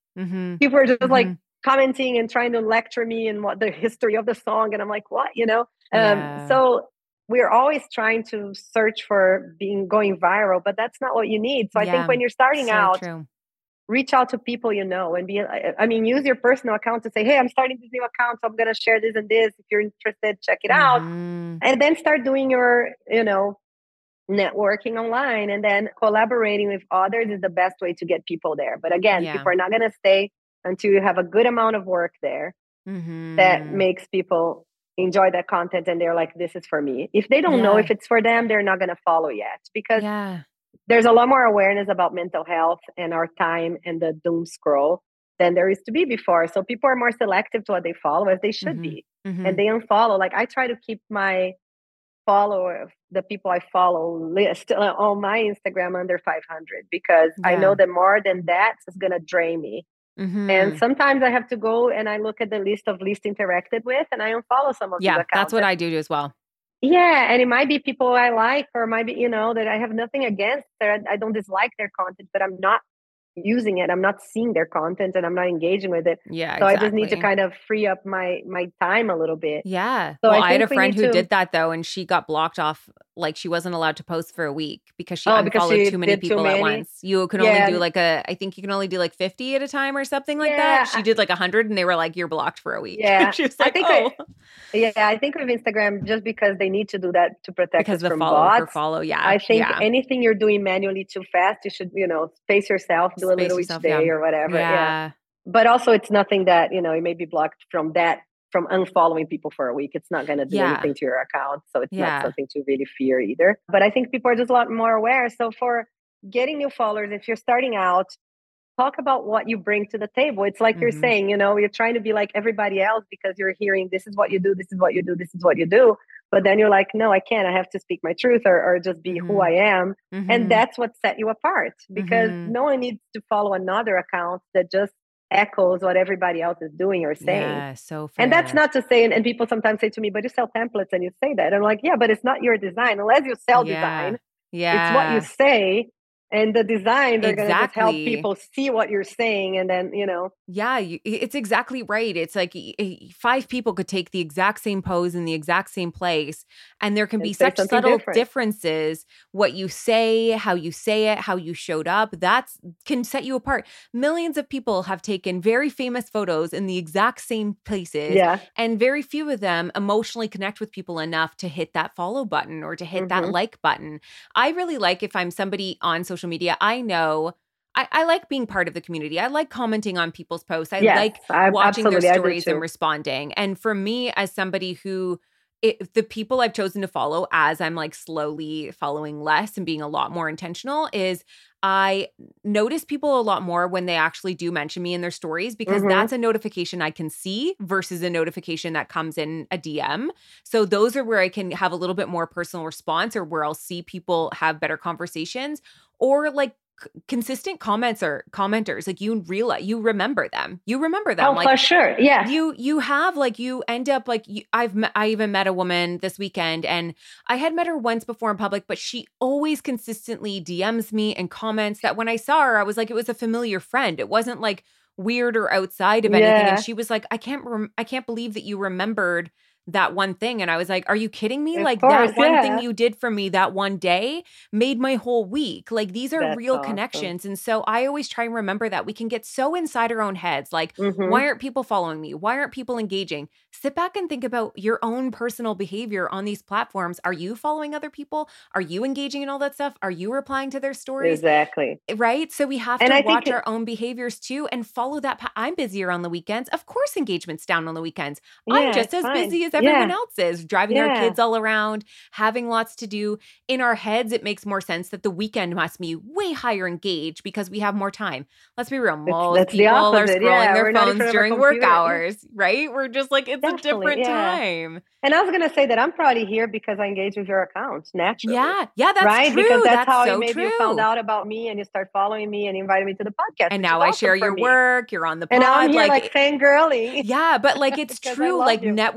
[SPEAKER 4] Mm-hmm.
[SPEAKER 5] People are just
[SPEAKER 4] Mm-hmm.
[SPEAKER 5] like commenting and trying to lecture me and what the history of the song. And I'm like, what, you know?
[SPEAKER 4] Yeah.
[SPEAKER 5] Um, so we're always trying to search for being going viral, but that's not what you need. So I
[SPEAKER 4] Yeah.
[SPEAKER 5] think when you're starting
[SPEAKER 4] So
[SPEAKER 5] out,
[SPEAKER 4] true.
[SPEAKER 5] reach out to people you know and be, I mean, use your personal account to say, hey, I'm starting this new account, so I'm going to share this and this. If you're interested, check it out.
[SPEAKER 4] Mm-hmm.
[SPEAKER 5] And then start doing your, you know, networking online, and then collaborating with others is the best way to get people there. But again,
[SPEAKER 4] Yeah.
[SPEAKER 5] people are not going to stay until you have a good amount of work there
[SPEAKER 4] Mm-hmm.
[SPEAKER 5] that makes people enjoy that content and they're like, this is for me. If they don't
[SPEAKER 4] Yeah.
[SPEAKER 5] know if it's for them, they're not going to follow yet, because
[SPEAKER 4] Yeah.
[SPEAKER 5] there's a lot more awareness about mental health and our time and the doom scroll than there used to be before. So people are more selective to what they follow, as they should
[SPEAKER 4] Mm-hmm.
[SPEAKER 5] be.
[SPEAKER 4] Mm-hmm.
[SPEAKER 5] And they unfollow. Like, I try to keep my follower, the people I follow list on my Instagram under five hundred, because
[SPEAKER 4] Yeah.
[SPEAKER 5] I know that more than that is going to drain me.
[SPEAKER 4] Mm-hmm.
[SPEAKER 5] And sometimes I have to go and I look at the list of least interacted with, and I unfollow some of
[SPEAKER 4] Yeah,
[SPEAKER 5] these accounts.
[SPEAKER 4] that's what I do as well.
[SPEAKER 5] Yeah, and it might be people I like, or might be, you know, that I have nothing against. That I don't dislike their content, but I'm not using it. I'm not seeing their content, and I'm not engaging with it.
[SPEAKER 4] Yeah,
[SPEAKER 5] So
[SPEAKER 4] exactly.
[SPEAKER 5] I just need to kind of free up my my time a little bit.
[SPEAKER 4] Yeah.
[SPEAKER 5] So
[SPEAKER 4] well,
[SPEAKER 5] I
[SPEAKER 4] I, had a
[SPEAKER 5] think we
[SPEAKER 4] friend
[SPEAKER 5] need
[SPEAKER 4] who
[SPEAKER 5] to-
[SPEAKER 4] did that though, and she got blocked off. Like, she wasn't allowed to post for a week because she
[SPEAKER 5] Oh, because
[SPEAKER 4] unfollowed
[SPEAKER 5] she
[SPEAKER 4] too many
[SPEAKER 5] did too
[SPEAKER 4] people at
[SPEAKER 5] many?
[SPEAKER 4] once. You can
[SPEAKER 5] Yeah.
[SPEAKER 4] only do like a, I think you can only do like fifty at a time or something like
[SPEAKER 5] Yeah,
[SPEAKER 4] that. She
[SPEAKER 5] I-
[SPEAKER 4] did like a hundred, and they were like, "You're blocked for a week."
[SPEAKER 5] Yeah,
[SPEAKER 4] she was
[SPEAKER 5] I
[SPEAKER 4] like,
[SPEAKER 5] think
[SPEAKER 4] "Oh,
[SPEAKER 5] Yeah, I think with Instagram, just because they need to do that to protect
[SPEAKER 4] because
[SPEAKER 5] us
[SPEAKER 4] the
[SPEAKER 5] from
[SPEAKER 4] follow for
[SPEAKER 5] bots.
[SPEAKER 4] follow." Yeah,
[SPEAKER 5] I think
[SPEAKER 4] yeah.
[SPEAKER 5] anything you're doing manually too fast, you should, you know, space yourself, do a
[SPEAKER 4] Space
[SPEAKER 5] little
[SPEAKER 4] yourself,
[SPEAKER 5] each day
[SPEAKER 4] yeah.
[SPEAKER 5] or whatever. Yeah.
[SPEAKER 4] Yeah.
[SPEAKER 5] But also, it's nothing that, you know, it may be blocked from that, from unfollowing people for a week. It's not going to do
[SPEAKER 4] Yeah.
[SPEAKER 5] anything to your account. So it's
[SPEAKER 4] Yeah.
[SPEAKER 5] not something to really fear either. But I think people are just a lot more aware. So for getting new followers, if you're starting out, talk about what you bring to the table. It's like you're
[SPEAKER 4] Mhm.
[SPEAKER 5] saying, you know, you're trying to be like everybody else because you're hearing, this is what you do, this is what you do, this is what you do. But then you're like, no, I can't. I have to speak my truth, or, or just be who
[SPEAKER 4] Mhm.
[SPEAKER 5] I am.
[SPEAKER 4] Mhm.
[SPEAKER 5] And that's what set you apart, because
[SPEAKER 4] Mhm.
[SPEAKER 5] no one needs to follow another account that just echoes what everybody else is doing or saying.
[SPEAKER 4] Yeah, so fair.
[SPEAKER 5] And that's not to say, and, and people sometimes say to me, but you sell templates and you say that. I'm like, yeah, but it's not your design. Unless you sell
[SPEAKER 4] yeah.
[SPEAKER 5] design,
[SPEAKER 4] Yeah.
[SPEAKER 5] it's what you say. And the design, they're going to just help
[SPEAKER 4] Exactly.
[SPEAKER 5] people see what you're saying. And then, you know,
[SPEAKER 4] Yeah, you, it's exactly right. It's like y- y- five people could take the exact same pose in the exact same place, and there can
[SPEAKER 5] And
[SPEAKER 4] be
[SPEAKER 5] say
[SPEAKER 4] such
[SPEAKER 5] something
[SPEAKER 4] subtle
[SPEAKER 5] different.
[SPEAKER 4] differences. What you say, how you say it, how you showed up, that's can set you apart. Millions of people have taken very famous photos in the exact same places,
[SPEAKER 5] yeah.
[SPEAKER 4] and very few of them emotionally connect with people enough to hit that follow button or to hit that
[SPEAKER 5] Mhm.
[SPEAKER 4] like button. I really like, if I'm somebody on social media, I know I, I like being part of the community. I like commenting on people's posts. I
[SPEAKER 5] Yes,
[SPEAKER 4] like
[SPEAKER 5] I-
[SPEAKER 4] watching their
[SPEAKER 5] absolutely, I do
[SPEAKER 4] stories and
[SPEAKER 5] too.
[SPEAKER 4] responding. And for me, as somebody who, it, the people I've chosen to follow as I'm like slowly following less and being a lot more intentional, is I notice people a lot more when they actually do mention me in their stories, because
[SPEAKER 5] Mhm.
[SPEAKER 4] that's a notification I can see versus a notification that comes in a D M. So those are where I can have a little bit more personal response, or where I'll see people have better conversations, or like c- consistent comments or commenters. Like, you realize, you remember them. You remember them.
[SPEAKER 5] Oh,
[SPEAKER 4] like
[SPEAKER 5] for sure. Yeah.
[SPEAKER 4] you you have like you end up like you, I've met, I even met a woman this weekend, and I had met her once before in public, but she always consistently D Ms me and comments that when I saw her, I was like, it was a familiar friend. It wasn't like weird or outside of anything.
[SPEAKER 5] Yeah.
[SPEAKER 4] And she was like, I can't rem- I can't believe that you remembered that one thing. And I was like, are you kidding me?
[SPEAKER 5] Of
[SPEAKER 4] Like
[SPEAKER 5] course,
[SPEAKER 4] that one
[SPEAKER 5] yeah.
[SPEAKER 4] thing you did for me that one day made my whole week. Like, these are
[SPEAKER 5] That's
[SPEAKER 4] real
[SPEAKER 5] awesome.
[SPEAKER 4] connections. And so I always try and remember that we can get so inside our own heads. Like,
[SPEAKER 5] Mhm.
[SPEAKER 4] why aren't people following me? Why aren't people engaging? Sit back and think about your own personal behavior on these platforms. Are you following other people? Are you engaging in all that stuff? Are you replying to their stories?
[SPEAKER 5] Exactly.
[SPEAKER 4] Right? So we have
[SPEAKER 5] And
[SPEAKER 4] to
[SPEAKER 5] I think
[SPEAKER 4] watch
[SPEAKER 5] it-
[SPEAKER 4] our own behaviors too and follow that. Pa- I'm busier on the weekends. Of course, engagement's down on the weekends.
[SPEAKER 5] Yeah,
[SPEAKER 4] I'm just
[SPEAKER 5] it's
[SPEAKER 4] as
[SPEAKER 5] fine.
[SPEAKER 4] busy as everyone
[SPEAKER 5] Yeah.
[SPEAKER 4] else is, driving our
[SPEAKER 5] Yeah.
[SPEAKER 4] kids all around, having lots to do. In our heads, it makes more sense that the weekend must be way higher engaged because we have more time. Let's be real. Most
[SPEAKER 5] that's the
[SPEAKER 4] people are
[SPEAKER 5] opposite.
[SPEAKER 4] scrolling
[SPEAKER 5] Yeah,
[SPEAKER 4] their
[SPEAKER 5] we're not in
[SPEAKER 4] phones
[SPEAKER 5] front of a
[SPEAKER 4] during work
[SPEAKER 5] computer. Yeah.
[SPEAKER 4] hours, right? We're just like, it's
[SPEAKER 5] Definitely,
[SPEAKER 4] a different
[SPEAKER 5] yeah.
[SPEAKER 4] time.
[SPEAKER 5] And I was going to say that I'm probably here because I engage with your account naturally.
[SPEAKER 4] Yeah. Yeah, that's
[SPEAKER 5] right?
[SPEAKER 4] true.
[SPEAKER 5] Because that's,
[SPEAKER 4] that's
[SPEAKER 5] how
[SPEAKER 4] so
[SPEAKER 5] you maybe
[SPEAKER 4] true.
[SPEAKER 5] you found out about me and you start following me and you invited me to the podcast.
[SPEAKER 4] And
[SPEAKER 5] which
[SPEAKER 4] now
[SPEAKER 5] is
[SPEAKER 4] I
[SPEAKER 5] awesome
[SPEAKER 4] share
[SPEAKER 5] for
[SPEAKER 4] your
[SPEAKER 5] me.
[SPEAKER 4] work. You're on the pod.
[SPEAKER 5] And now I'm here
[SPEAKER 4] like,
[SPEAKER 5] like fangirling.
[SPEAKER 4] yeah, but like it's
[SPEAKER 5] Because I
[SPEAKER 4] true.
[SPEAKER 5] love
[SPEAKER 4] Like
[SPEAKER 5] you.
[SPEAKER 4] networking is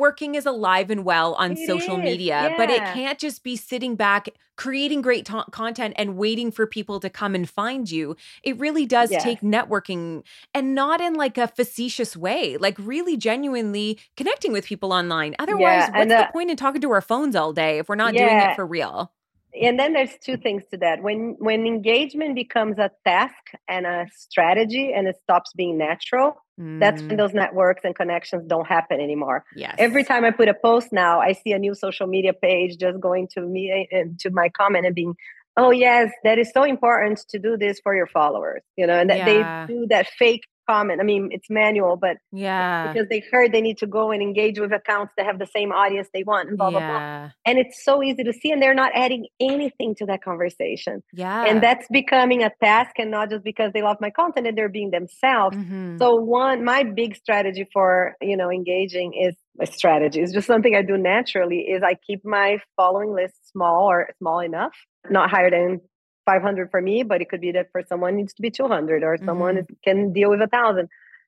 [SPEAKER 4] is alive and well on
[SPEAKER 5] It
[SPEAKER 4] social
[SPEAKER 5] is,
[SPEAKER 4] media, but it
[SPEAKER 5] yeah.
[SPEAKER 4] can't just be sitting back, creating great ta- content and waiting for people to come and find you. It really does
[SPEAKER 5] Yes.
[SPEAKER 4] take networking, and not in like a facetious way, like really genuinely connecting with people online. Otherwise,
[SPEAKER 5] Yeah,
[SPEAKER 4] what's
[SPEAKER 5] and,
[SPEAKER 4] the
[SPEAKER 5] uh,
[SPEAKER 4] point in talking to our phones all day if we're not doing
[SPEAKER 5] Yeah.
[SPEAKER 4] it for real?
[SPEAKER 5] And then there's two things to that. When when engagement becomes a task and a strategy and it stops being natural, that's when
[SPEAKER 4] Mm,
[SPEAKER 5] those networks and connections don't happen anymore.
[SPEAKER 4] yes.
[SPEAKER 5] Every time I put a post now, I see a new social media page just going to me and to my comment and being, oh yes, that is so important to do this for your followers, you know, and that
[SPEAKER 4] Yeah.
[SPEAKER 5] they do that fake comment. I mean, it's manual, but
[SPEAKER 4] Yeah.
[SPEAKER 5] because they heard they need to go and engage with accounts that have the same audience they want and blah, blah, blah.
[SPEAKER 4] Yeah.
[SPEAKER 5] And it's so easy to see, and they're not adding anything to that conversation.
[SPEAKER 4] Yeah.
[SPEAKER 5] And that's becoming a task, and not just because they love my content and they're being themselves.
[SPEAKER 4] Mhm.
[SPEAKER 5] So one, my big strategy for, you know, engaging is a strategy. It's just something I do naturally is I keep my following list small or small enough, not higher than five hundred for me, but it could be that for someone it needs to be two hundred or someone
[SPEAKER 4] Mhm.
[SPEAKER 5] is, can deal with a thousand.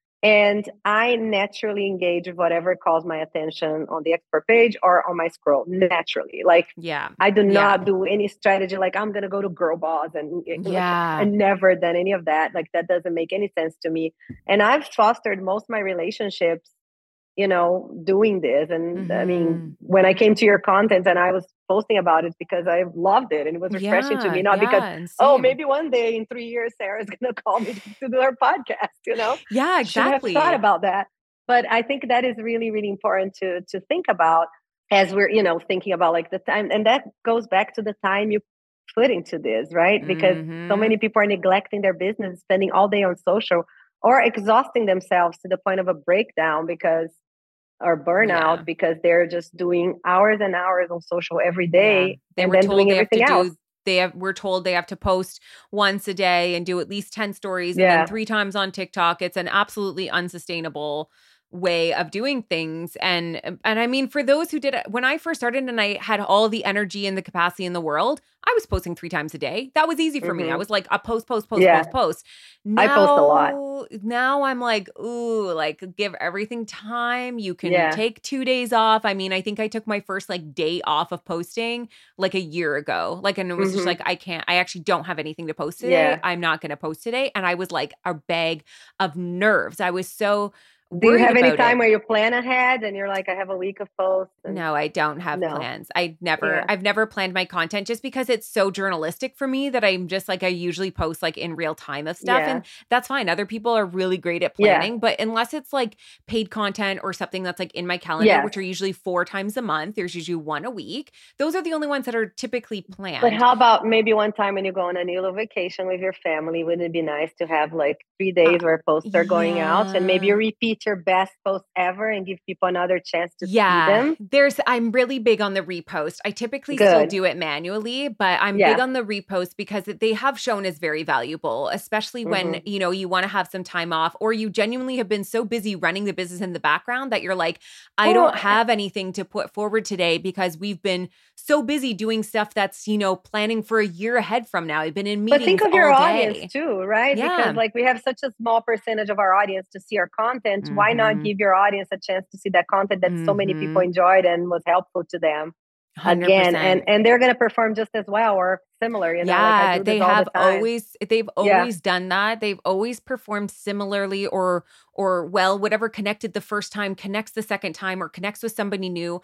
[SPEAKER 5] And I naturally engage with whatever calls my attention on the expert page or on my scroll naturally. Like
[SPEAKER 4] Yeah.
[SPEAKER 5] I do
[SPEAKER 4] Yeah.
[SPEAKER 5] not do any strategy like I'm going to go to Girl Boss and like,
[SPEAKER 4] Yeah.
[SPEAKER 5] I never done any of that. Like that doesn't make any sense to me. And I've fostered most of my relationships, you know, doing this. And I mean,
[SPEAKER 4] Mhm.
[SPEAKER 5] when I came to your content and I was posting about it because I loved it and it was refreshing to
[SPEAKER 4] Yeah.
[SPEAKER 5] me, not
[SPEAKER 4] Yeah.
[SPEAKER 5] because,
[SPEAKER 4] And
[SPEAKER 5] oh,
[SPEAKER 4] same.
[SPEAKER 5] maybe one day in three years, Sarah's going to call me to do her podcast, you know?
[SPEAKER 4] Yeah,
[SPEAKER 5] Should have thought
[SPEAKER 4] exactly.
[SPEAKER 5] about that. But I think that is really, really important to to think about as we're, you know, thinking about like the time. And that goes back to the time you put into this, right? Because so many
[SPEAKER 4] Mhm.
[SPEAKER 5] people are neglecting their business, spending all day on social or exhausting themselves to the point of a breakdown because or
[SPEAKER 4] Yeah.
[SPEAKER 5] burnout because they're just doing hours and hours on social every
[SPEAKER 4] Yeah.
[SPEAKER 5] day
[SPEAKER 4] They
[SPEAKER 5] and
[SPEAKER 4] were
[SPEAKER 5] then
[SPEAKER 4] told
[SPEAKER 5] doing
[SPEAKER 4] they have to
[SPEAKER 5] everything else.
[SPEAKER 4] do they have we're told they have to post once a day and do at least ten stories and
[SPEAKER 5] Yeah.
[SPEAKER 4] then three times on TikTok. It's an absolutely unsustainable way of doing things. And and I mean, for those who did it, when I first started and I had all the energy and the capacity in the world, I was posting three times a day. That was easy for me. I
[SPEAKER 5] Mhm.
[SPEAKER 4] was like a post, post, post,
[SPEAKER 5] Yeah.
[SPEAKER 4] post, post.
[SPEAKER 5] I post a lot.
[SPEAKER 4] Now, now I'm like, ooh, like give everything time. You can
[SPEAKER 5] Yeah.
[SPEAKER 4] take two days off. I mean, I think I took my first like day off of posting like a year ago. Like, and it was just
[SPEAKER 5] Mhm.
[SPEAKER 4] like, I can't, I actually don't have anything to post today.
[SPEAKER 5] Yeah.
[SPEAKER 4] I'm not going to post today. And I was like a bag of nerves. I was so
[SPEAKER 5] Do you
[SPEAKER 4] worried
[SPEAKER 5] have any
[SPEAKER 4] about
[SPEAKER 5] time
[SPEAKER 4] it.
[SPEAKER 5] where you plan ahead and you're like, I have a week of posts? And
[SPEAKER 4] No, I don't have
[SPEAKER 5] no.
[SPEAKER 4] plans. I never,
[SPEAKER 5] Yeah.
[SPEAKER 4] I've never planned my content just because it's so journalistic for me that I'm just like, I usually post like in real time of stuff.
[SPEAKER 5] Yeah.
[SPEAKER 4] And that's fine. Other people are really great at
[SPEAKER 5] Yeah.
[SPEAKER 4] planning, but unless it's like paid content or something that's like in my calendar,
[SPEAKER 5] Yes.
[SPEAKER 4] which are usually four times a month, there's usually one a week. Those are the only ones that are typically planned.
[SPEAKER 5] But how about maybe one time when you go on a little vacation with your family? Wouldn't it be nice to have like three days
[SPEAKER 4] Uh,
[SPEAKER 5] where posts are going out and maybe you
[SPEAKER 4] yeah.
[SPEAKER 5] repeat your best post ever and give people another chance to see
[SPEAKER 4] Yeah,
[SPEAKER 5] them?
[SPEAKER 4] there's I'm really big on the repost. I typically still
[SPEAKER 5] Good.
[SPEAKER 4] do it manually, but I'm
[SPEAKER 5] Yeah.
[SPEAKER 4] big on the repost because they have shown as very valuable, especially when,
[SPEAKER 5] Mhm.
[SPEAKER 4] you know, you want to have some time off or you genuinely have been so busy running the business in the background that you're like, I
[SPEAKER 5] Well,
[SPEAKER 4] don't have anything to put forward today because we've been so busy doing stuff that's, you know, planning for a year ahead from now. I've been in
[SPEAKER 5] But
[SPEAKER 4] meetings
[SPEAKER 5] think of your
[SPEAKER 4] all
[SPEAKER 5] audience
[SPEAKER 4] day.
[SPEAKER 5] too, right?
[SPEAKER 4] Yeah.
[SPEAKER 5] Because like we have such a small percentage of our audience to see our content. Why not
[SPEAKER 4] Mhm.
[SPEAKER 5] give your audience a chance to see that content that so many people
[SPEAKER 4] Mhm.
[SPEAKER 5] enjoyed and was helpful to them again? And
[SPEAKER 4] one hundred percent.
[SPEAKER 5] and they're going to perform just as well or similar, you know, like I
[SPEAKER 4] Yeah,
[SPEAKER 5] do
[SPEAKER 4] they
[SPEAKER 5] this all
[SPEAKER 4] have
[SPEAKER 5] the time.
[SPEAKER 4] always they've
[SPEAKER 5] Yeah.
[SPEAKER 4] always done that. They've always performed similarly or or well, whatever connected the first time connects the second time or connects with somebody new.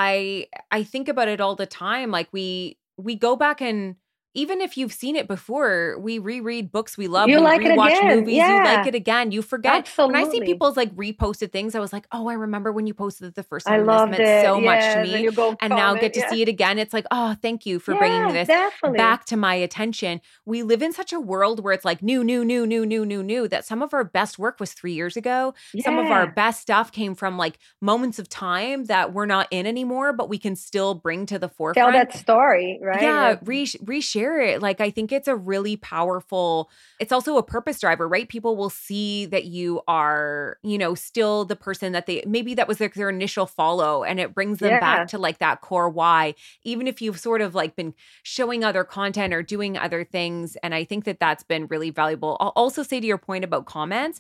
[SPEAKER 4] I I think about it all the time. Like we we go back and even if you've seen it before, we reread books we love,
[SPEAKER 5] You
[SPEAKER 4] we
[SPEAKER 5] like it
[SPEAKER 4] rewatch
[SPEAKER 5] again.
[SPEAKER 4] movies, you like
[SPEAKER 5] Yeah.
[SPEAKER 4] it again. You forget. When I see
[SPEAKER 5] Absolutely.
[SPEAKER 4] people's like reposted things, I was like, "Oh, I remember when you posted it the first
[SPEAKER 5] I
[SPEAKER 4] time and this
[SPEAKER 5] loved
[SPEAKER 4] meant
[SPEAKER 5] it.
[SPEAKER 4] so much to
[SPEAKER 5] Yes. And
[SPEAKER 4] me."
[SPEAKER 5] you go
[SPEAKER 4] And now
[SPEAKER 5] comment.
[SPEAKER 4] get to
[SPEAKER 5] Yeah.
[SPEAKER 4] see it again. It's like, "Oh, thank you for bringing
[SPEAKER 5] Yeah,
[SPEAKER 4] this
[SPEAKER 5] definitely.
[SPEAKER 4] back to my attention." We live in such a world where it's like new, new, new, new, new, new, new, that some of our best work was three years ago. Some of our
[SPEAKER 5] Yeah.
[SPEAKER 4] best stuff came from like moments of time that we're not in anymore, but we can still bring to the
[SPEAKER 5] Tell
[SPEAKER 4] forefront.
[SPEAKER 5] that story, right?
[SPEAKER 4] Yeah,
[SPEAKER 5] Like,
[SPEAKER 4] re- reshare it. Like, I think it's a really powerful, it's also a purpose driver, right? People will see that you are, you know, still the person that they, maybe that was like their initial follow and it brings them
[SPEAKER 5] yeah.
[SPEAKER 4] back to like that core why, even if you've sort of like been showing other content or doing other things. And I think that that's been really valuable. I'll also say to your point about comments,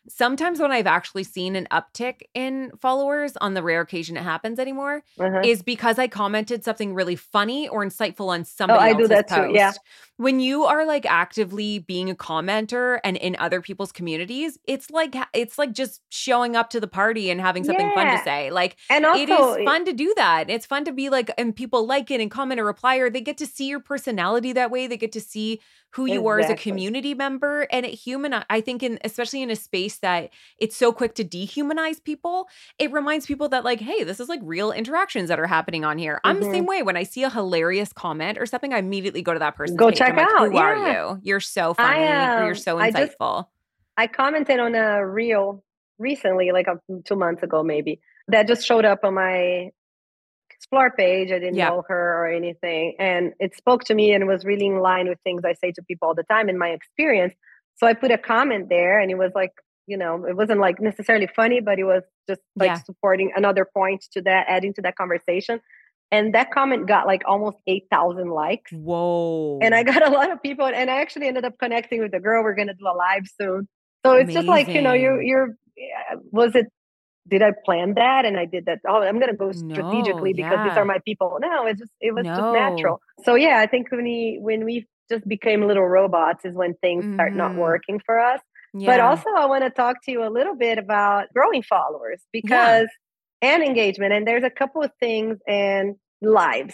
[SPEAKER 4] Sometimes when I've actually seen an uptick in followers on the rare occasion it happens anymore
[SPEAKER 5] Uh-huh.
[SPEAKER 4] is because I commented something really funny or insightful on
[SPEAKER 5] Oh,
[SPEAKER 4] somebody
[SPEAKER 5] I
[SPEAKER 4] else's
[SPEAKER 5] do that
[SPEAKER 4] post.
[SPEAKER 5] too. Yeah.
[SPEAKER 4] When you are like actively being a commenter and in other people's communities, it's like it's like just showing up to the party and having something fun to
[SPEAKER 5] Yeah.
[SPEAKER 4] say. Like
[SPEAKER 5] And
[SPEAKER 4] it
[SPEAKER 5] also,
[SPEAKER 4] is fun to do that. It's fun to be like, and people like it and comment or reply, or they get to see your personality that way. They get to see who you are as a
[SPEAKER 5] Exactly.
[SPEAKER 4] community member. And it human, I think, in especially in a space that it's so quick to dehumanize people, it reminds people that like, hey, this is like real interactions that are happening on here. I'm the
[SPEAKER 5] Mhm.
[SPEAKER 4] same way. When I see a hilarious comment or something, I immediately go to that person's
[SPEAKER 5] Go
[SPEAKER 4] page.
[SPEAKER 5] check
[SPEAKER 4] I'm like,
[SPEAKER 5] out.
[SPEAKER 4] who are
[SPEAKER 5] Yeah.
[SPEAKER 4] you? You're so
[SPEAKER 5] I,
[SPEAKER 4] funny or you're
[SPEAKER 5] um,
[SPEAKER 4] so
[SPEAKER 5] I just-
[SPEAKER 4] insightful.
[SPEAKER 5] I commented on a reel recently, like a, two months ago, maybe, that just showed up on my Explore page. I didn't
[SPEAKER 4] Yeah.
[SPEAKER 5] know her or anything. And it spoke to me and was really in line with things I say to people all the time in my experience. So I put a comment there and it was like, you know, it wasn't like necessarily funny, but it was just like
[SPEAKER 4] Yeah.
[SPEAKER 5] supporting another point to that, adding to that conversation. And that comment got like almost eight thousand likes.
[SPEAKER 4] Whoa.
[SPEAKER 5] And I got a lot of people, and I actually ended up connecting with the girl. We're going to do a live soon. So it's just like, you know, you,
[SPEAKER 4] Amazing.
[SPEAKER 5] you're, yeah, was it, did I plan that? And I did that. Oh, I'm going to go strategically
[SPEAKER 4] No,
[SPEAKER 5] because these
[SPEAKER 4] yeah.
[SPEAKER 5] are my people. No, it's just, it was just
[SPEAKER 4] No.
[SPEAKER 5] natural. So yeah, I think when we, when we just became little robots is when things start not
[SPEAKER 4] Mhm.
[SPEAKER 5] working for us.
[SPEAKER 4] Yeah.
[SPEAKER 5] But also I want to talk to you a little bit about growing followers because, and engagement. And there's a couple of things and lives.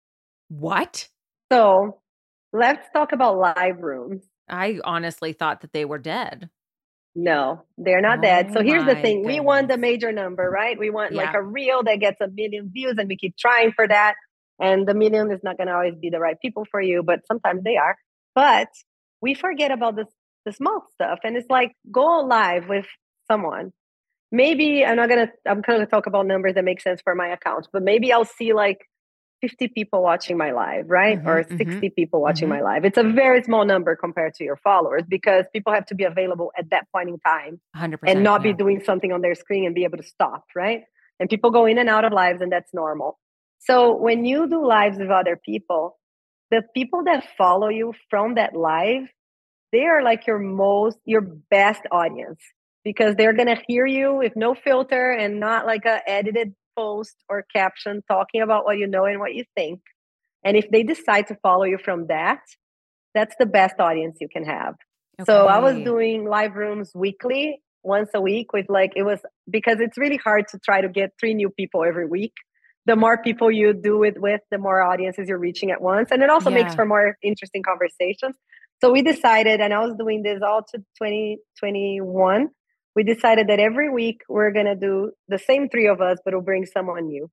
[SPEAKER 4] What?
[SPEAKER 5] So let's talk about live rooms.
[SPEAKER 4] I honestly thought that they were dead.
[SPEAKER 5] No, they're not dead. So
[SPEAKER 4] Oh
[SPEAKER 5] here's the
[SPEAKER 4] my
[SPEAKER 5] thing. We want the
[SPEAKER 4] goodness.
[SPEAKER 5] major number, right? We want like
[SPEAKER 4] Yeah.
[SPEAKER 5] a reel that gets a million views and we keep trying for that. And the million is not going to always be the right people for you, but sometimes they are. But we forget about this, the small stuff. And it's like, go live with someone. Maybe I'm not going to, I'm going to talk about numbers that make sense for my account, but maybe I'll see like fifty people watching my live, right?
[SPEAKER 4] Mhm,
[SPEAKER 5] Or
[SPEAKER 4] mhm,
[SPEAKER 5] sixty people watching
[SPEAKER 4] mhm.
[SPEAKER 5] my live. It's a very small number compared to your followers because people have to be available at that point in time
[SPEAKER 4] one hundred percent.
[SPEAKER 5] and not
[SPEAKER 4] yeah.
[SPEAKER 5] be doing something on their screen and be able to stop, right? And people go in and out of lives, and that's normal. So when you do lives with other people, the people that follow you from that live, they are like your most, your best audience because they're going to hear you with no filter and not like a edited post or caption talking about what you know and what you think. And if they decide to follow you from that, that's the best audience you can have. So I was
[SPEAKER 4] Okay.
[SPEAKER 5] doing live rooms weekly, once a week with like, it was because it's really hard to try to get three new people every week. The more people you do it with, the more audiences you're reaching at once. And it also makes
[SPEAKER 4] Yeah.
[SPEAKER 5] for more interesting conversations. So we decided, and I was doing this all to twenty twenty-one. We decided that every week we're going to do the same three of us, but we'll bring someone new.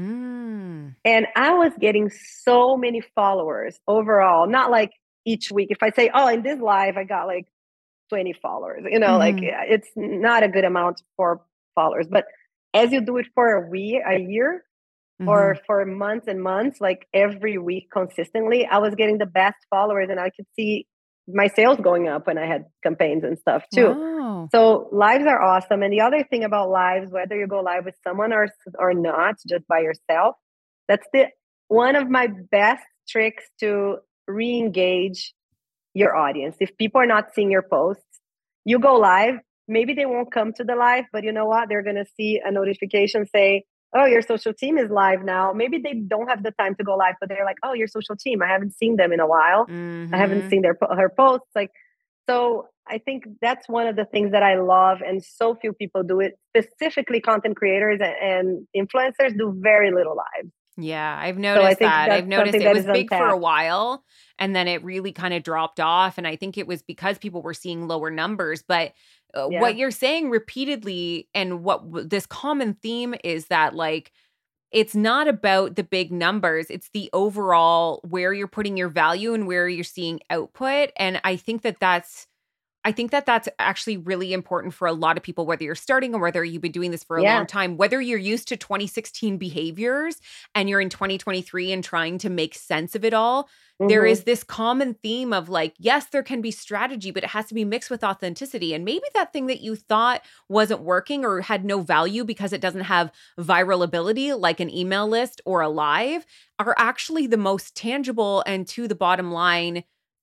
[SPEAKER 4] Mm.
[SPEAKER 5] And I was getting so many followers overall, not like each week. If I say, oh, in this live, I got like twenty followers, you know, like
[SPEAKER 4] Mhm.
[SPEAKER 5] it's not a good amount for followers. But as you do it for a week, a year, or
[SPEAKER 4] Mhm.
[SPEAKER 5] for months and months, like every week consistently, I was getting the best followers and I could see my sales going up when I had campaigns and stuff too.
[SPEAKER 4] Wow.
[SPEAKER 5] So lives are awesome. And the other thing about lives, whether you go live with someone or or not, just by yourself, that's the one of my best tricks to re-engage your audience. If people are not seeing your posts, you go live, maybe they won't come to the live, but you know what? They're going to see a notification say, oh, your social team is live now. Maybe they don't have the time to go live, but they're like, oh, your social team, I haven't seen them in a while. I haven't
[SPEAKER 4] Mhm.
[SPEAKER 5] seen their her posts. Like, so I think that's one of the things that I love, and so few people do it. Specifically, content creators and, and influencers do very little lives.
[SPEAKER 4] Yeah, I've
[SPEAKER 5] So I
[SPEAKER 4] noticed
[SPEAKER 5] think
[SPEAKER 4] that. I've
[SPEAKER 5] that's
[SPEAKER 4] noticed
[SPEAKER 5] something
[SPEAKER 4] it
[SPEAKER 5] that
[SPEAKER 4] was
[SPEAKER 5] is
[SPEAKER 4] big for a
[SPEAKER 5] untapped.
[SPEAKER 4] while and then it really kind of dropped off. And I think it was because people were seeing lower numbers. But uh,
[SPEAKER 5] Yeah.
[SPEAKER 4] what you're saying repeatedly and what w- this common theme is that, like, it's not about the big numbers. It's the overall where you're putting your value and where you're seeing output. And I think that that's I think that that's actually really important for a lot of people, whether you're starting or whether you've been doing this for a
[SPEAKER 5] Yeah.
[SPEAKER 4] long time, whether you're used to twenty sixteen behaviors and you're in twenty twenty-three and trying to make sense of it all. There
[SPEAKER 5] Mhm.
[SPEAKER 4] is this common theme of like, yes, there can be strategy, but it has to be mixed with authenticity. And maybe that thing that you thought wasn't working or had no value because it doesn't have viral ability, like an email list or a live, are actually the most tangible and to the bottom line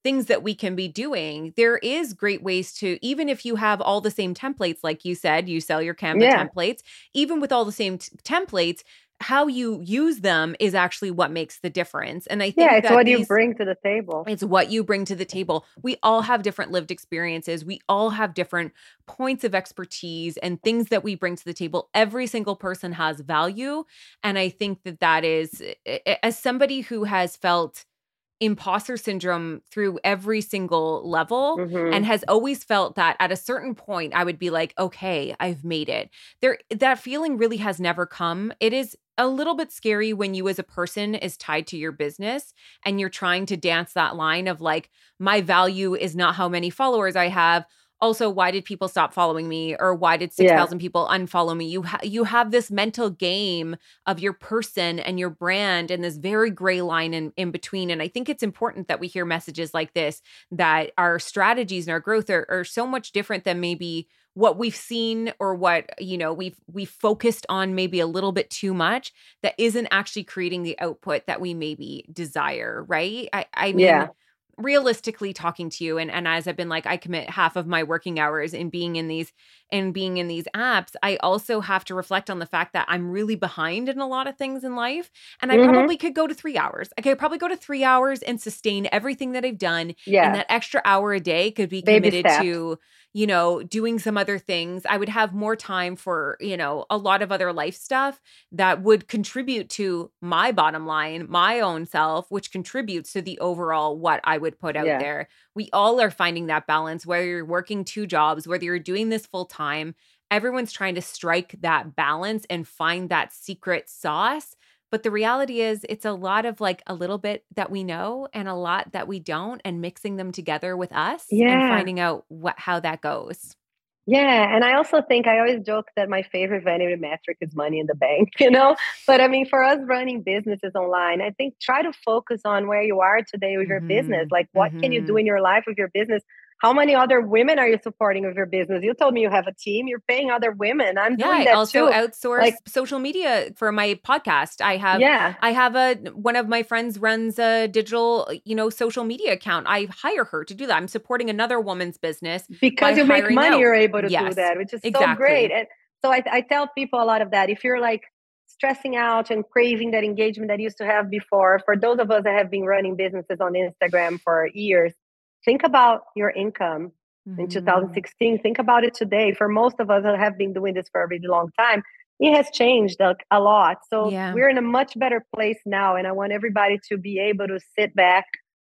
[SPEAKER 4] things that we can be doing, there is great ways to, even if you have all the same templates, like you said, you sell your Canva
[SPEAKER 5] Yeah.
[SPEAKER 4] templates, even with all the same t- templates, how you use them is actually what makes the difference. And I think
[SPEAKER 5] Yeah, it's
[SPEAKER 4] that
[SPEAKER 5] what
[SPEAKER 4] these,
[SPEAKER 5] you bring to the table.
[SPEAKER 4] it's what you bring to the table. We all have different lived experiences. We all have different points of expertise and things that we bring to the table. Every single person has value. And I think that that is, as somebody who has felt imposter syndrome through every single level
[SPEAKER 5] Mhm.
[SPEAKER 4] and has always felt that at a certain point I would be like, okay, I've made it. There, that feeling really has never come. It is a little bit scary when you as a person is tied to your business and you're trying to dance that line of like, my value is not how many followers I have. Also, why did people stop following me? Or why did six thousand yeah. people unfollow me? You, ha- you have this mental game of your person and your brand and this very gray line in, in between. And I think it's important that we hear messages like this, that our strategies and our growth are, are so much different than maybe what we've seen or what, you know, we've, we've focused on maybe a little bit too much that isn't actually creating the output that we maybe desire, right? I, I mean,
[SPEAKER 5] yeah.
[SPEAKER 4] realistically talking to you, and, and as I've been like, I commit half of my working hours in being in these and being in these apps, I also have to reflect on the fact that I'm really behind in a lot of things in life. And I mm-hmm. probably could go to three hours. I could probably go to three hours and sustain everything that I've done.
[SPEAKER 5] Yeah.
[SPEAKER 4] And that extra hour a day could be
[SPEAKER 5] Baby
[SPEAKER 4] committed
[SPEAKER 5] steps.
[SPEAKER 4] to, you know, doing some other things. I would have more time for, you know, a lot of other life stuff that would contribute to my bottom line, my own self, which contributes to the overall what I would put out
[SPEAKER 5] yeah.
[SPEAKER 4] there. We all are finding that balance, whether you're working two jobs, whether you're doing this full time, everyone's trying to strike that balance and find that secret sauce. But the reality is it's a lot of like a little bit that we know and a lot that we don't, and mixing them together with us
[SPEAKER 5] yeah.
[SPEAKER 4] and finding out what, how that goes.
[SPEAKER 5] Yeah. And I also think I always joke that my favorite vanity metric is money in the bank, you know, but I mean, for us running businesses online, I think try to focus on where you are today with your mm-hmm. business. Like what mm-hmm. can you do in your life with your business? How many other women are you supporting with your business? You told me you have a team. You're paying other women. I'm
[SPEAKER 4] yeah,
[SPEAKER 5] doing that
[SPEAKER 4] I also
[SPEAKER 5] too.
[SPEAKER 4] outsource
[SPEAKER 5] like,
[SPEAKER 4] social media for my podcast. I have,
[SPEAKER 5] yeah.
[SPEAKER 4] I have a, one of my friends runs a digital, you know, social media account. I hire her to do that. I'm supporting another woman's business.
[SPEAKER 5] Because you make money,
[SPEAKER 4] out.
[SPEAKER 5] you're able to
[SPEAKER 4] yes,
[SPEAKER 5] do that, which is
[SPEAKER 4] exactly.
[SPEAKER 5] so great. And so I, I tell people a lot of that. If you're like stressing out and craving that engagement that you used to have before, for those of us that have been running businesses on Instagram for years, think about your income. In two thousand sixteen, think about it today. For most of us that have been doing this for a really long time, it has changed a, a lot. So
[SPEAKER 4] yeah.
[SPEAKER 5] we're in a much better place now. And I want everybody to be able to sit back,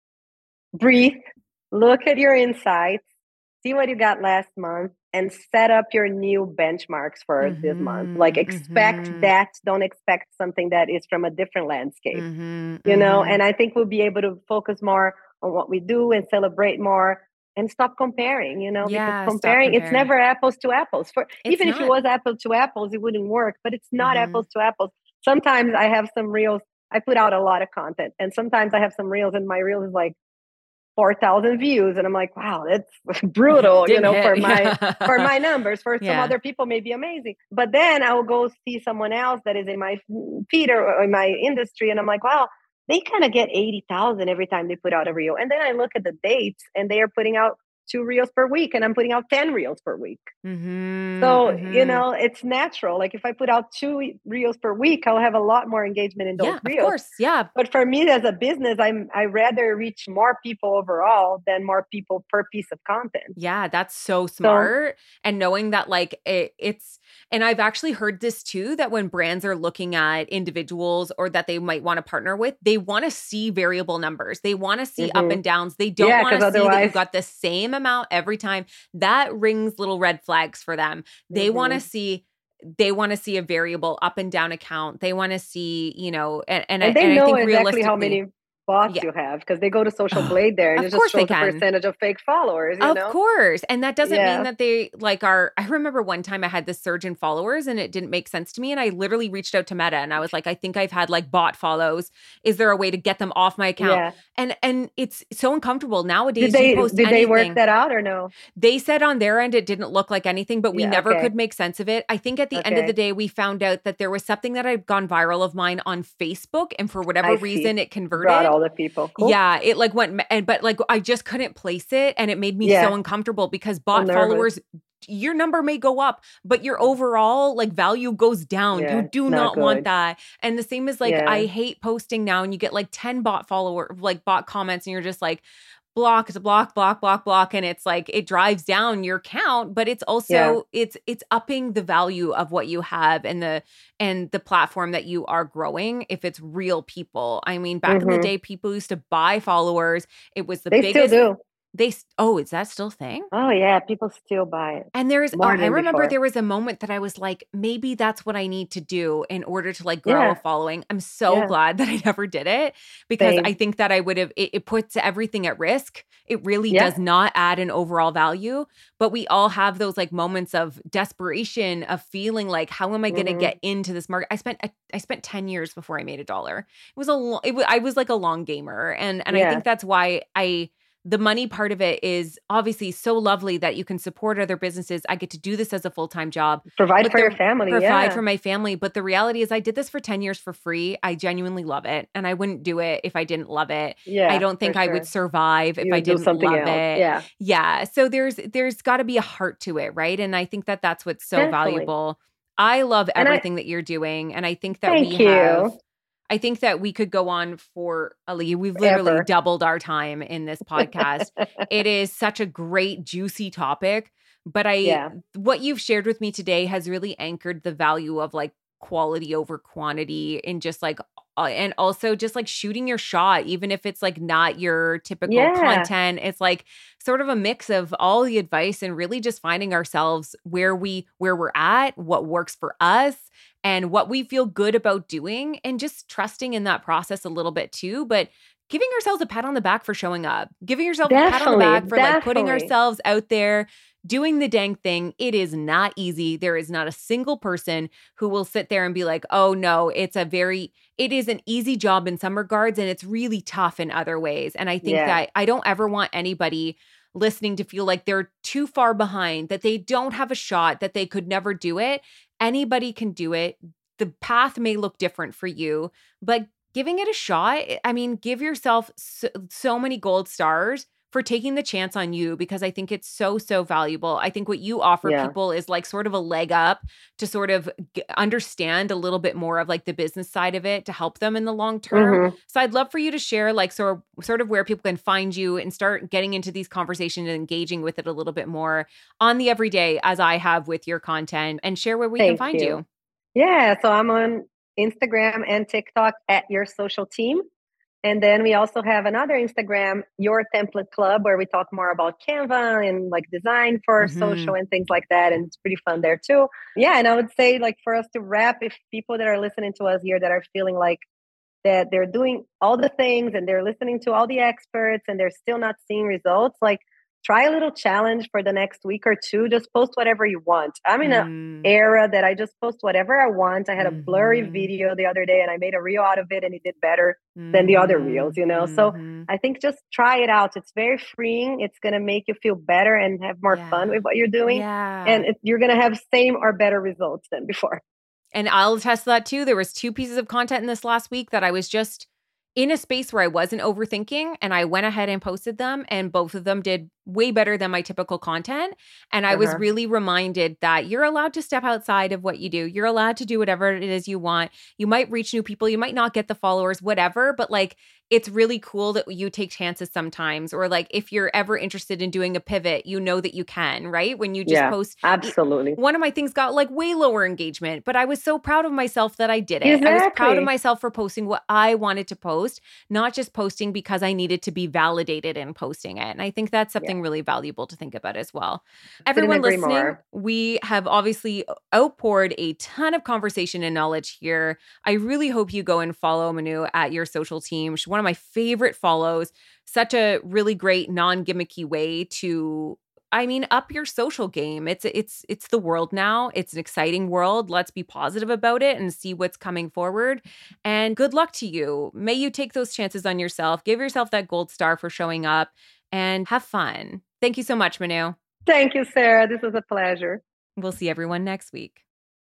[SPEAKER 5] breathe, look at your insights, see what you got last month, and set up your new benchmarks for mm-hmm. this month. Like expect mm-hmm. that. Don't expect something that is from a different landscape,
[SPEAKER 4] mm-hmm.
[SPEAKER 5] you know?
[SPEAKER 4] Mm-hmm.
[SPEAKER 5] And I think we'll be able to focus more on what we do and celebrate more. And stop comparing, you know,
[SPEAKER 4] yeah,
[SPEAKER 5] because comparing,
[SPEAKER 4] comparing,
[SPEAKER 5] it's never apples to apples. For
[SPEAKER 4] it's
[SPEAKER 5] even
[SPEAKER 4] not.
[SPEAKER 5] if it was apple to apples, it wouldn't work, but it's not
[SPEAKER 4] mm-hmm. apples
[SPEAKER 5] to apples. Sometimes I have some reels, I put out a lot of content, and sometimes I have some reels and my reel is like four thousand views. And I'm like, wow, that's brutal, you know, hit. for my, for my numbers. For some
[SPEAKER 4] yeah.
[SPEAKER 5] other people may be amazing. But then I will go see someone else that is in my feed or in my industry. And I'm like, wow, they kind of get eighty thousand every time they put out a reel. And then I look at the dates and they are putting out two reels per week, and I'm putting out ten reels per week.
[SPEAKER 4] Mm-hmm,
[SPEAKER 5] so,
[SPEAKER 4] mm-hmm.
[SPEAKER 5] you know, it's natural. Like if I put out two reels per week, I'll have a lot more engagement in those
[SPEAKER 4] yeah,
[SPEAKER 5] reels.
[SPEAKER 4] Of course, yeah.
[SPEAKER 5] But for me as a business, I'm I rather reach more people overall than more people per piece of content.
[SPEAKER 4] Yeah, that's so smart. So, and knowing that like it, it's, and I've actually heard this too, that when brands are looking at individuals or that they might want to partner with, they want to see variable numbers. They want to see mm-hmm. up and downs. They don't
[SPEAKER 5] yeah,
[SPEAKER 4] want to see
[SPEAKER 5] otherwise...
[SPEAKER 4] that you got the same amount every time. That rings little red flags for them. They mm-hmm. want to see they want to see a variable up and down account. They want to see, you know, and, and,
[SPEAKER 5] and they
[SPEAKER 4] and
[SPEAKER 5] know
[SPEAKER 4] I think
[SPEAKER 5] exactly
[SPEAKER 4] realistically
[SPEAKER 5] how many bots
[SPEAKER 4] yeah.
[SPEAKER 5] you have because they go to Social Blade there and it just shows the percentage of fake followers. You
[SPEAKER 4] of
[SPEAKER 5] know?
[SPEAKER 4] course. And that doesn't
[SPEAKER 5] yeah.
[SPEAKER 4] mean that they like are, I remember one time I had this surge in followers and it didn't make sense to me. And I literally reached out to Meta and I was like, I think I've had like bot follows. Is there a way to get them off my account?
[SPEAKER 5] Yeah.
[SPEAKER 4] And and it's so uncomfortable nowadays.
[SPEAKER 5] Did they,
[SPEAKER 4] you post
[SPEAKER 5] did
[SPEAKER 4] anything.
[SPEAKER 5] they work that out or no?
[SPEAKER 4] They said on their end, it didn't look like anything, but we
[SPEAKER 5] yeah,
[SPEAKER 4] never
[SPEAKER 5] okay.
[SPEAKER 4] could make sense of it. I think at the
[SPEAKER 5] okay.
[SPEAKER 4] end of the day, we found out that there was something that had gone viral of mine on Facebook. And for whatever
[SPEAKER 5] I
[SPEAKER 4] reason,
[SPEAKER 5] see.
[SPEAKER 4] it converted.
[SPEAKER 5] all the people. Cool.
[SPEAKER 4] Yeah, it like went, and but like I just couldn't place it, and it made me
[SPEAKER 5] Yeah.
[SPEAKER 4] so uncomfortable because bot
[SPEAKER 5] nervous.
[SPEAKER 4] followers, your number may go up, but your overall like value goes down.
[SPEAKER 5] Yeah,
[SPEAKER 4] You do
[SPEAKER 5] it's
[SPEAKER 4] not
[SPEAKER 5] not
[SPEAKER 4] want
[SPEAKER 5] good.
[SPEAKER 4] that. And the same as like
[SPEAKER 5] Yeah.
[SPEAKER 4] I hate posting now, and you get like ten bot follower like bot comments, and you're just like block to block, block, block, block, and it's like it drives down your count, but it's also
[SPEAKER 5] Yeah.
[SPEAKER 4] it's it's upping the value of what you have and the and the platform that you are growing if it's real people. I mean, back in the
[SPEAKER 5] Mhm.
[SPEAKER 4] day, people used to buy followers. It was the
[SPEAKER 5] They
[SPEAKER 4] biggest.
[SPEAKER 5] still do.
[SPEAKER 4] They s- oh, is that still a thing?
[SPEAKER 5] Oh yeah, people still buy it.
[SPEAKER 4] And there's, oh,
[SPEAKER 5] More
[SPEAKER 4] I
[SPEAKER 5] than
[SPEAKER 4] remember
[SPEAKER 5] before.
[SPEAKER 4] there was a moment that I was like, maybe that's what I need to do in order to like grow
[SPEAKER 5] Yeah.
[SPEAKER 4] a following. I'm so
[SPEAKER 5] Yeah.
[SPEAKER 4] glad that I never did it because
[SPEAKER 5] Same.
[SPEAKER 4] I think that I would have, it, it puts everything at risk. It really
[SPEAKER 5] Yeah.
[SPEAKER 4] does not add an overall value, but we all have those like moments of desperation of feeling like, how am I going to
[SPEAKER 5] Mhm.
[SPEAKER 4] get into this market? I spent, I, I spent ten years before I made a dollar. It was a, lo- it was, I was like a long gamer. And, and I
[SPEAKER 5] Yeah.
[SPEAKER 4] think that's why I, the money part of it is obviously so lovely that you can support other businesses. I get to do this as a full-time job.
[SPEAKER 5] Provide
[SPEAKER 4] But
[SPEAKER 5] for
[SPEAKER 4] the-
[SPEAKER 5] your family.
[SPEAKER 4] Provide
[SPEAKER 5] yeah.
[SPEAKER 4] for my family. But the reality is I did this for ten years for free. I genuinely love it. And I wouldn't do it if I didn't love it.
[SPEAKER 5] Yeah.
[SPEAKER 4] I don't think
[SPEAKER 5] for
[SPEAKER 4] I
[SPEAKER 5] sure.
[SPEAKER 4] would survive if
[SPEAKER 5] You
[SPEAKER 4] I
[SPEAKER 5] would do
[SPEAKER 4] didn't
[SPEAKER 5] something
[SPEAKER 4] love
[SPEAKER 5] else.
[SPEAKER 4] it.
[SPEAKER 5] Yeah.
[SPEAKER 4] Yeah. So there's there's got to be a heart to it, right? And I think that that's what's so
[SPEAKER 5] Definitely.
[SPEAKER 4] valuable. I love
[SPEAKER 5] And I-
[SPEAKER 4] everything that you're doing. And I think that
[SPEAKER 5] Thank
[SPEAKER 4] we
[SPEAKER 5] you.
[SPEAKER 4] have... I think that we could go on for, Ali, we've literally
[SPEAKER 5] Ever.
[SPEAKER 4] doubled our time in this podcast. It is such a great, juicy topic. But I,
[SPEAKER 5] Yeah.
[SPEAKER 4] what you've shared with me today has really anchored the value of like quality over quantity and just like, uh, and also just like shooting your shot, even if it's like not your typical
[SPEAKER 5] Yeah.
[SPEAKER 4] content. It's like sort of a mix of all the advice and really just finding ourselves where we, where we're at, what works for us, and what we feel good about doing, and just trusting in that process a little bit too. But giving ourselves a pat on the back for showing up, giving yourself a pat on the
[SPEAKER 5] Definitely,
[SPEAKER 4] back for like putting
[SPEAKER 5] definitely.
[SPEAKER 4] ourselves out there, doing the dang thing. It is not easy. There is not a single person who will sit there and be like, oh no, it's a very, it is an easy job in some regards, and it's really tough in other ways. And I think
[SPEAKER 5] Yeah.
[SPEAKER 4] that I don't ever want anybody listening to feel like they're too far behind, that they don't have a shot, that they could never do it. Anybody can do it. The path may look different for you, but giving it a shot, I mean, give yourself so, so many gold stars for taking the chance on you, because I think it's so, so valuable. I think what you offer
[SPEAKER 5] Yeah.
[SPEAKER 4] people is like sort of a leg up to sort of g- understand a little bit more of like the business side of it to help them in the long term.
[SPEAKER 5] Mhm.
[SPEAKER 4] So I'd love for you to share like sort of, sort of where people can find you and start getting into these conversations and engaging with it a little bit more on the everyday, as I have with your content, and share where we can
[SPEAKER 5] Thank
[SPEAKER 4] find
[SPEAKER 5] you.
[SPEAKER 4] you.
[SPEAKER 5] Yeah. So I'm on Instagram and TikTok at Your Social Team. And then we also have another Instagram, Your Template Club, where we talk more about Canva and like design for
[SPEAKER 4] Mhm.
[SPEAKER 5] social and things like that. And it's pretty fun there too. Yeah. And I would say, like, for us to wrap, if people that are listening to us here that are feeling like that they're doing all the things and they're listening to all the experts and they're still not seeing results, like, try a little challenge for the next week or two. Just post whatever you want. I'm in an
[SPEAKER 4] Mm.
[SPEAKER 5] era that I just post whatever I want. I had a blurry
[SPEAKER 4] Mhm.
[SPEAKER 5] video the other day and I made a reel out of it and it did better than the other reels, you know? So
[SPEAKER 4] Mhm.
[SPEAKER 5] I think just try it out. It's very freeing. It's going to make you feel better and have more
[SPEAKER 4] Yeah.
[SPEAKER 5] fun with what you're doing.
[SPEAKER 4] Yeah.
[SPEAKER 5] And it, you're going to have same or better results than before.
[SPEAKER 4] And I'll attest to that too. There was two pieces of content in this last week that I was just in a space where I wasn't overthinking, and I went ahead and posted them, and both of them did way better than my typical content. And I was
[SPEAKER 5] Uh-huh.
[SPEAKER 4] really reminded that you're allowed to step outside of what you do. You're allowed to do whatever it is you want. You might reach new people. You might not get the followers, whatever, but like, it's really cool that you take chances sometimes. Or like, if you're ever interested in doing a pivot, you know that you can, right? When you just
[SPEAKER 5] Yeah,
[SPEAKER 4] post.
[SPEAKER 5] Absolutely.
[SPEAKER 4] One of my things got like way lower engagement, but I was so proud of myself that I did it. I was proud of
[SPEAKER 5] Exactly.
[SPEAKER 4] myself for posting what I wanted to post, not just posting because I needed to be validated in posting it. And I think that's something really valuable to think about as well. Everyone
[SPEAKER 5] agree
[SPEAKER 4] listening,
[SPEAKER 5] more.
[SPEAKER 4] we have obviously outpoured a ton of conversation and knowledge here. I really hope you go and follow Manu at Your Social Team. She's one of my favorite follows. Such a really great non-gimmicky way to, I mean, up your social game. It's it's it's the world now. It's an exciting world. Let's be positive about it and see what's coming forward. And good luck to you. May you take those chances on yourself. Give yourself that gold star for showing up and have fun. Thank you so much, Manu.
[SPEAKER 5] Thank you, Sarah. This was a pleasure.
[SPEAKER 4] We'll see everyone next week.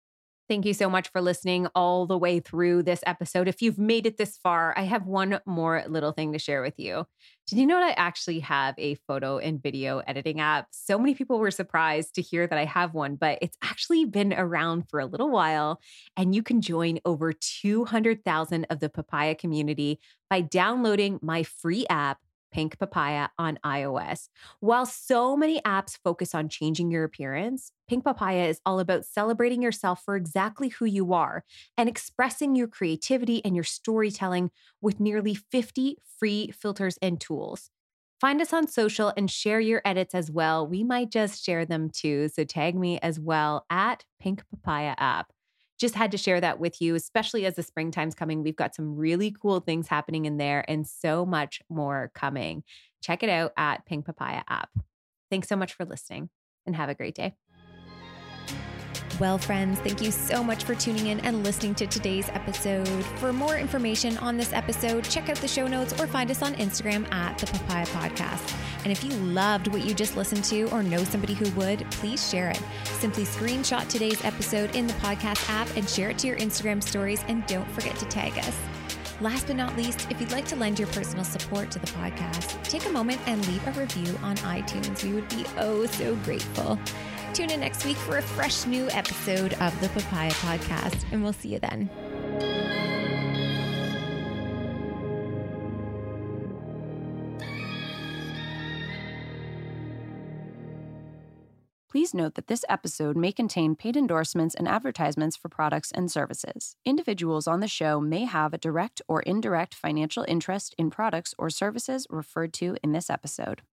[SPEAKER 4] Thank you so much for listening all the way through this episode. If you've made it this far, I have one more little thing to share with you. Did you know that I actually have a photo and video editing app? So many people were surprised to hear that I have one, but it's actually been around for a little while, and you can join over two hundred thousand of the Papaya community by downloading my free app, Pink Papaya, on iOS. While so many apps focus on changing your appearance, Pink Papaya is all about celebrating yourself for exactly who you are and expressing your creativity and your storytelling with nearly fifty free filters and tools. Find us on social and share your edits as well. We might just share them too, so tag me as well at Pink Papaya app. Just had to share that with you, especially as the springtime's coming. We've got some really cool things happening in there and so much more coming. Check it out at Pink Papaya app. Thanks so much for listening and have a great day.
[SPEAKER 6] Well, friends, thank you so much for tuning in and listening to today's episode. For more information on this episode, check out the show notes or find us on Instagram at The Papaya Podcast. And if you loved what you just listened to or know somebody who would, please share it. Simply screenshot today's episode in the podcast app and share it to your Instagram stories, and don't forget to tag us. Last but not least, if you'd like to lend your personal support to the podcast, take a moment and leave a review on iTunes. We would be oh so grateful. Tune in next week for a fresh new episode of the Papaya Podcast, and we'll see you then.
[SPEAKER 2] Please note that this episode may contain paid endorsements and advertisements for products and services. Individuals on the show may have a direct or indirect financial interest in products or services referred to in this episode.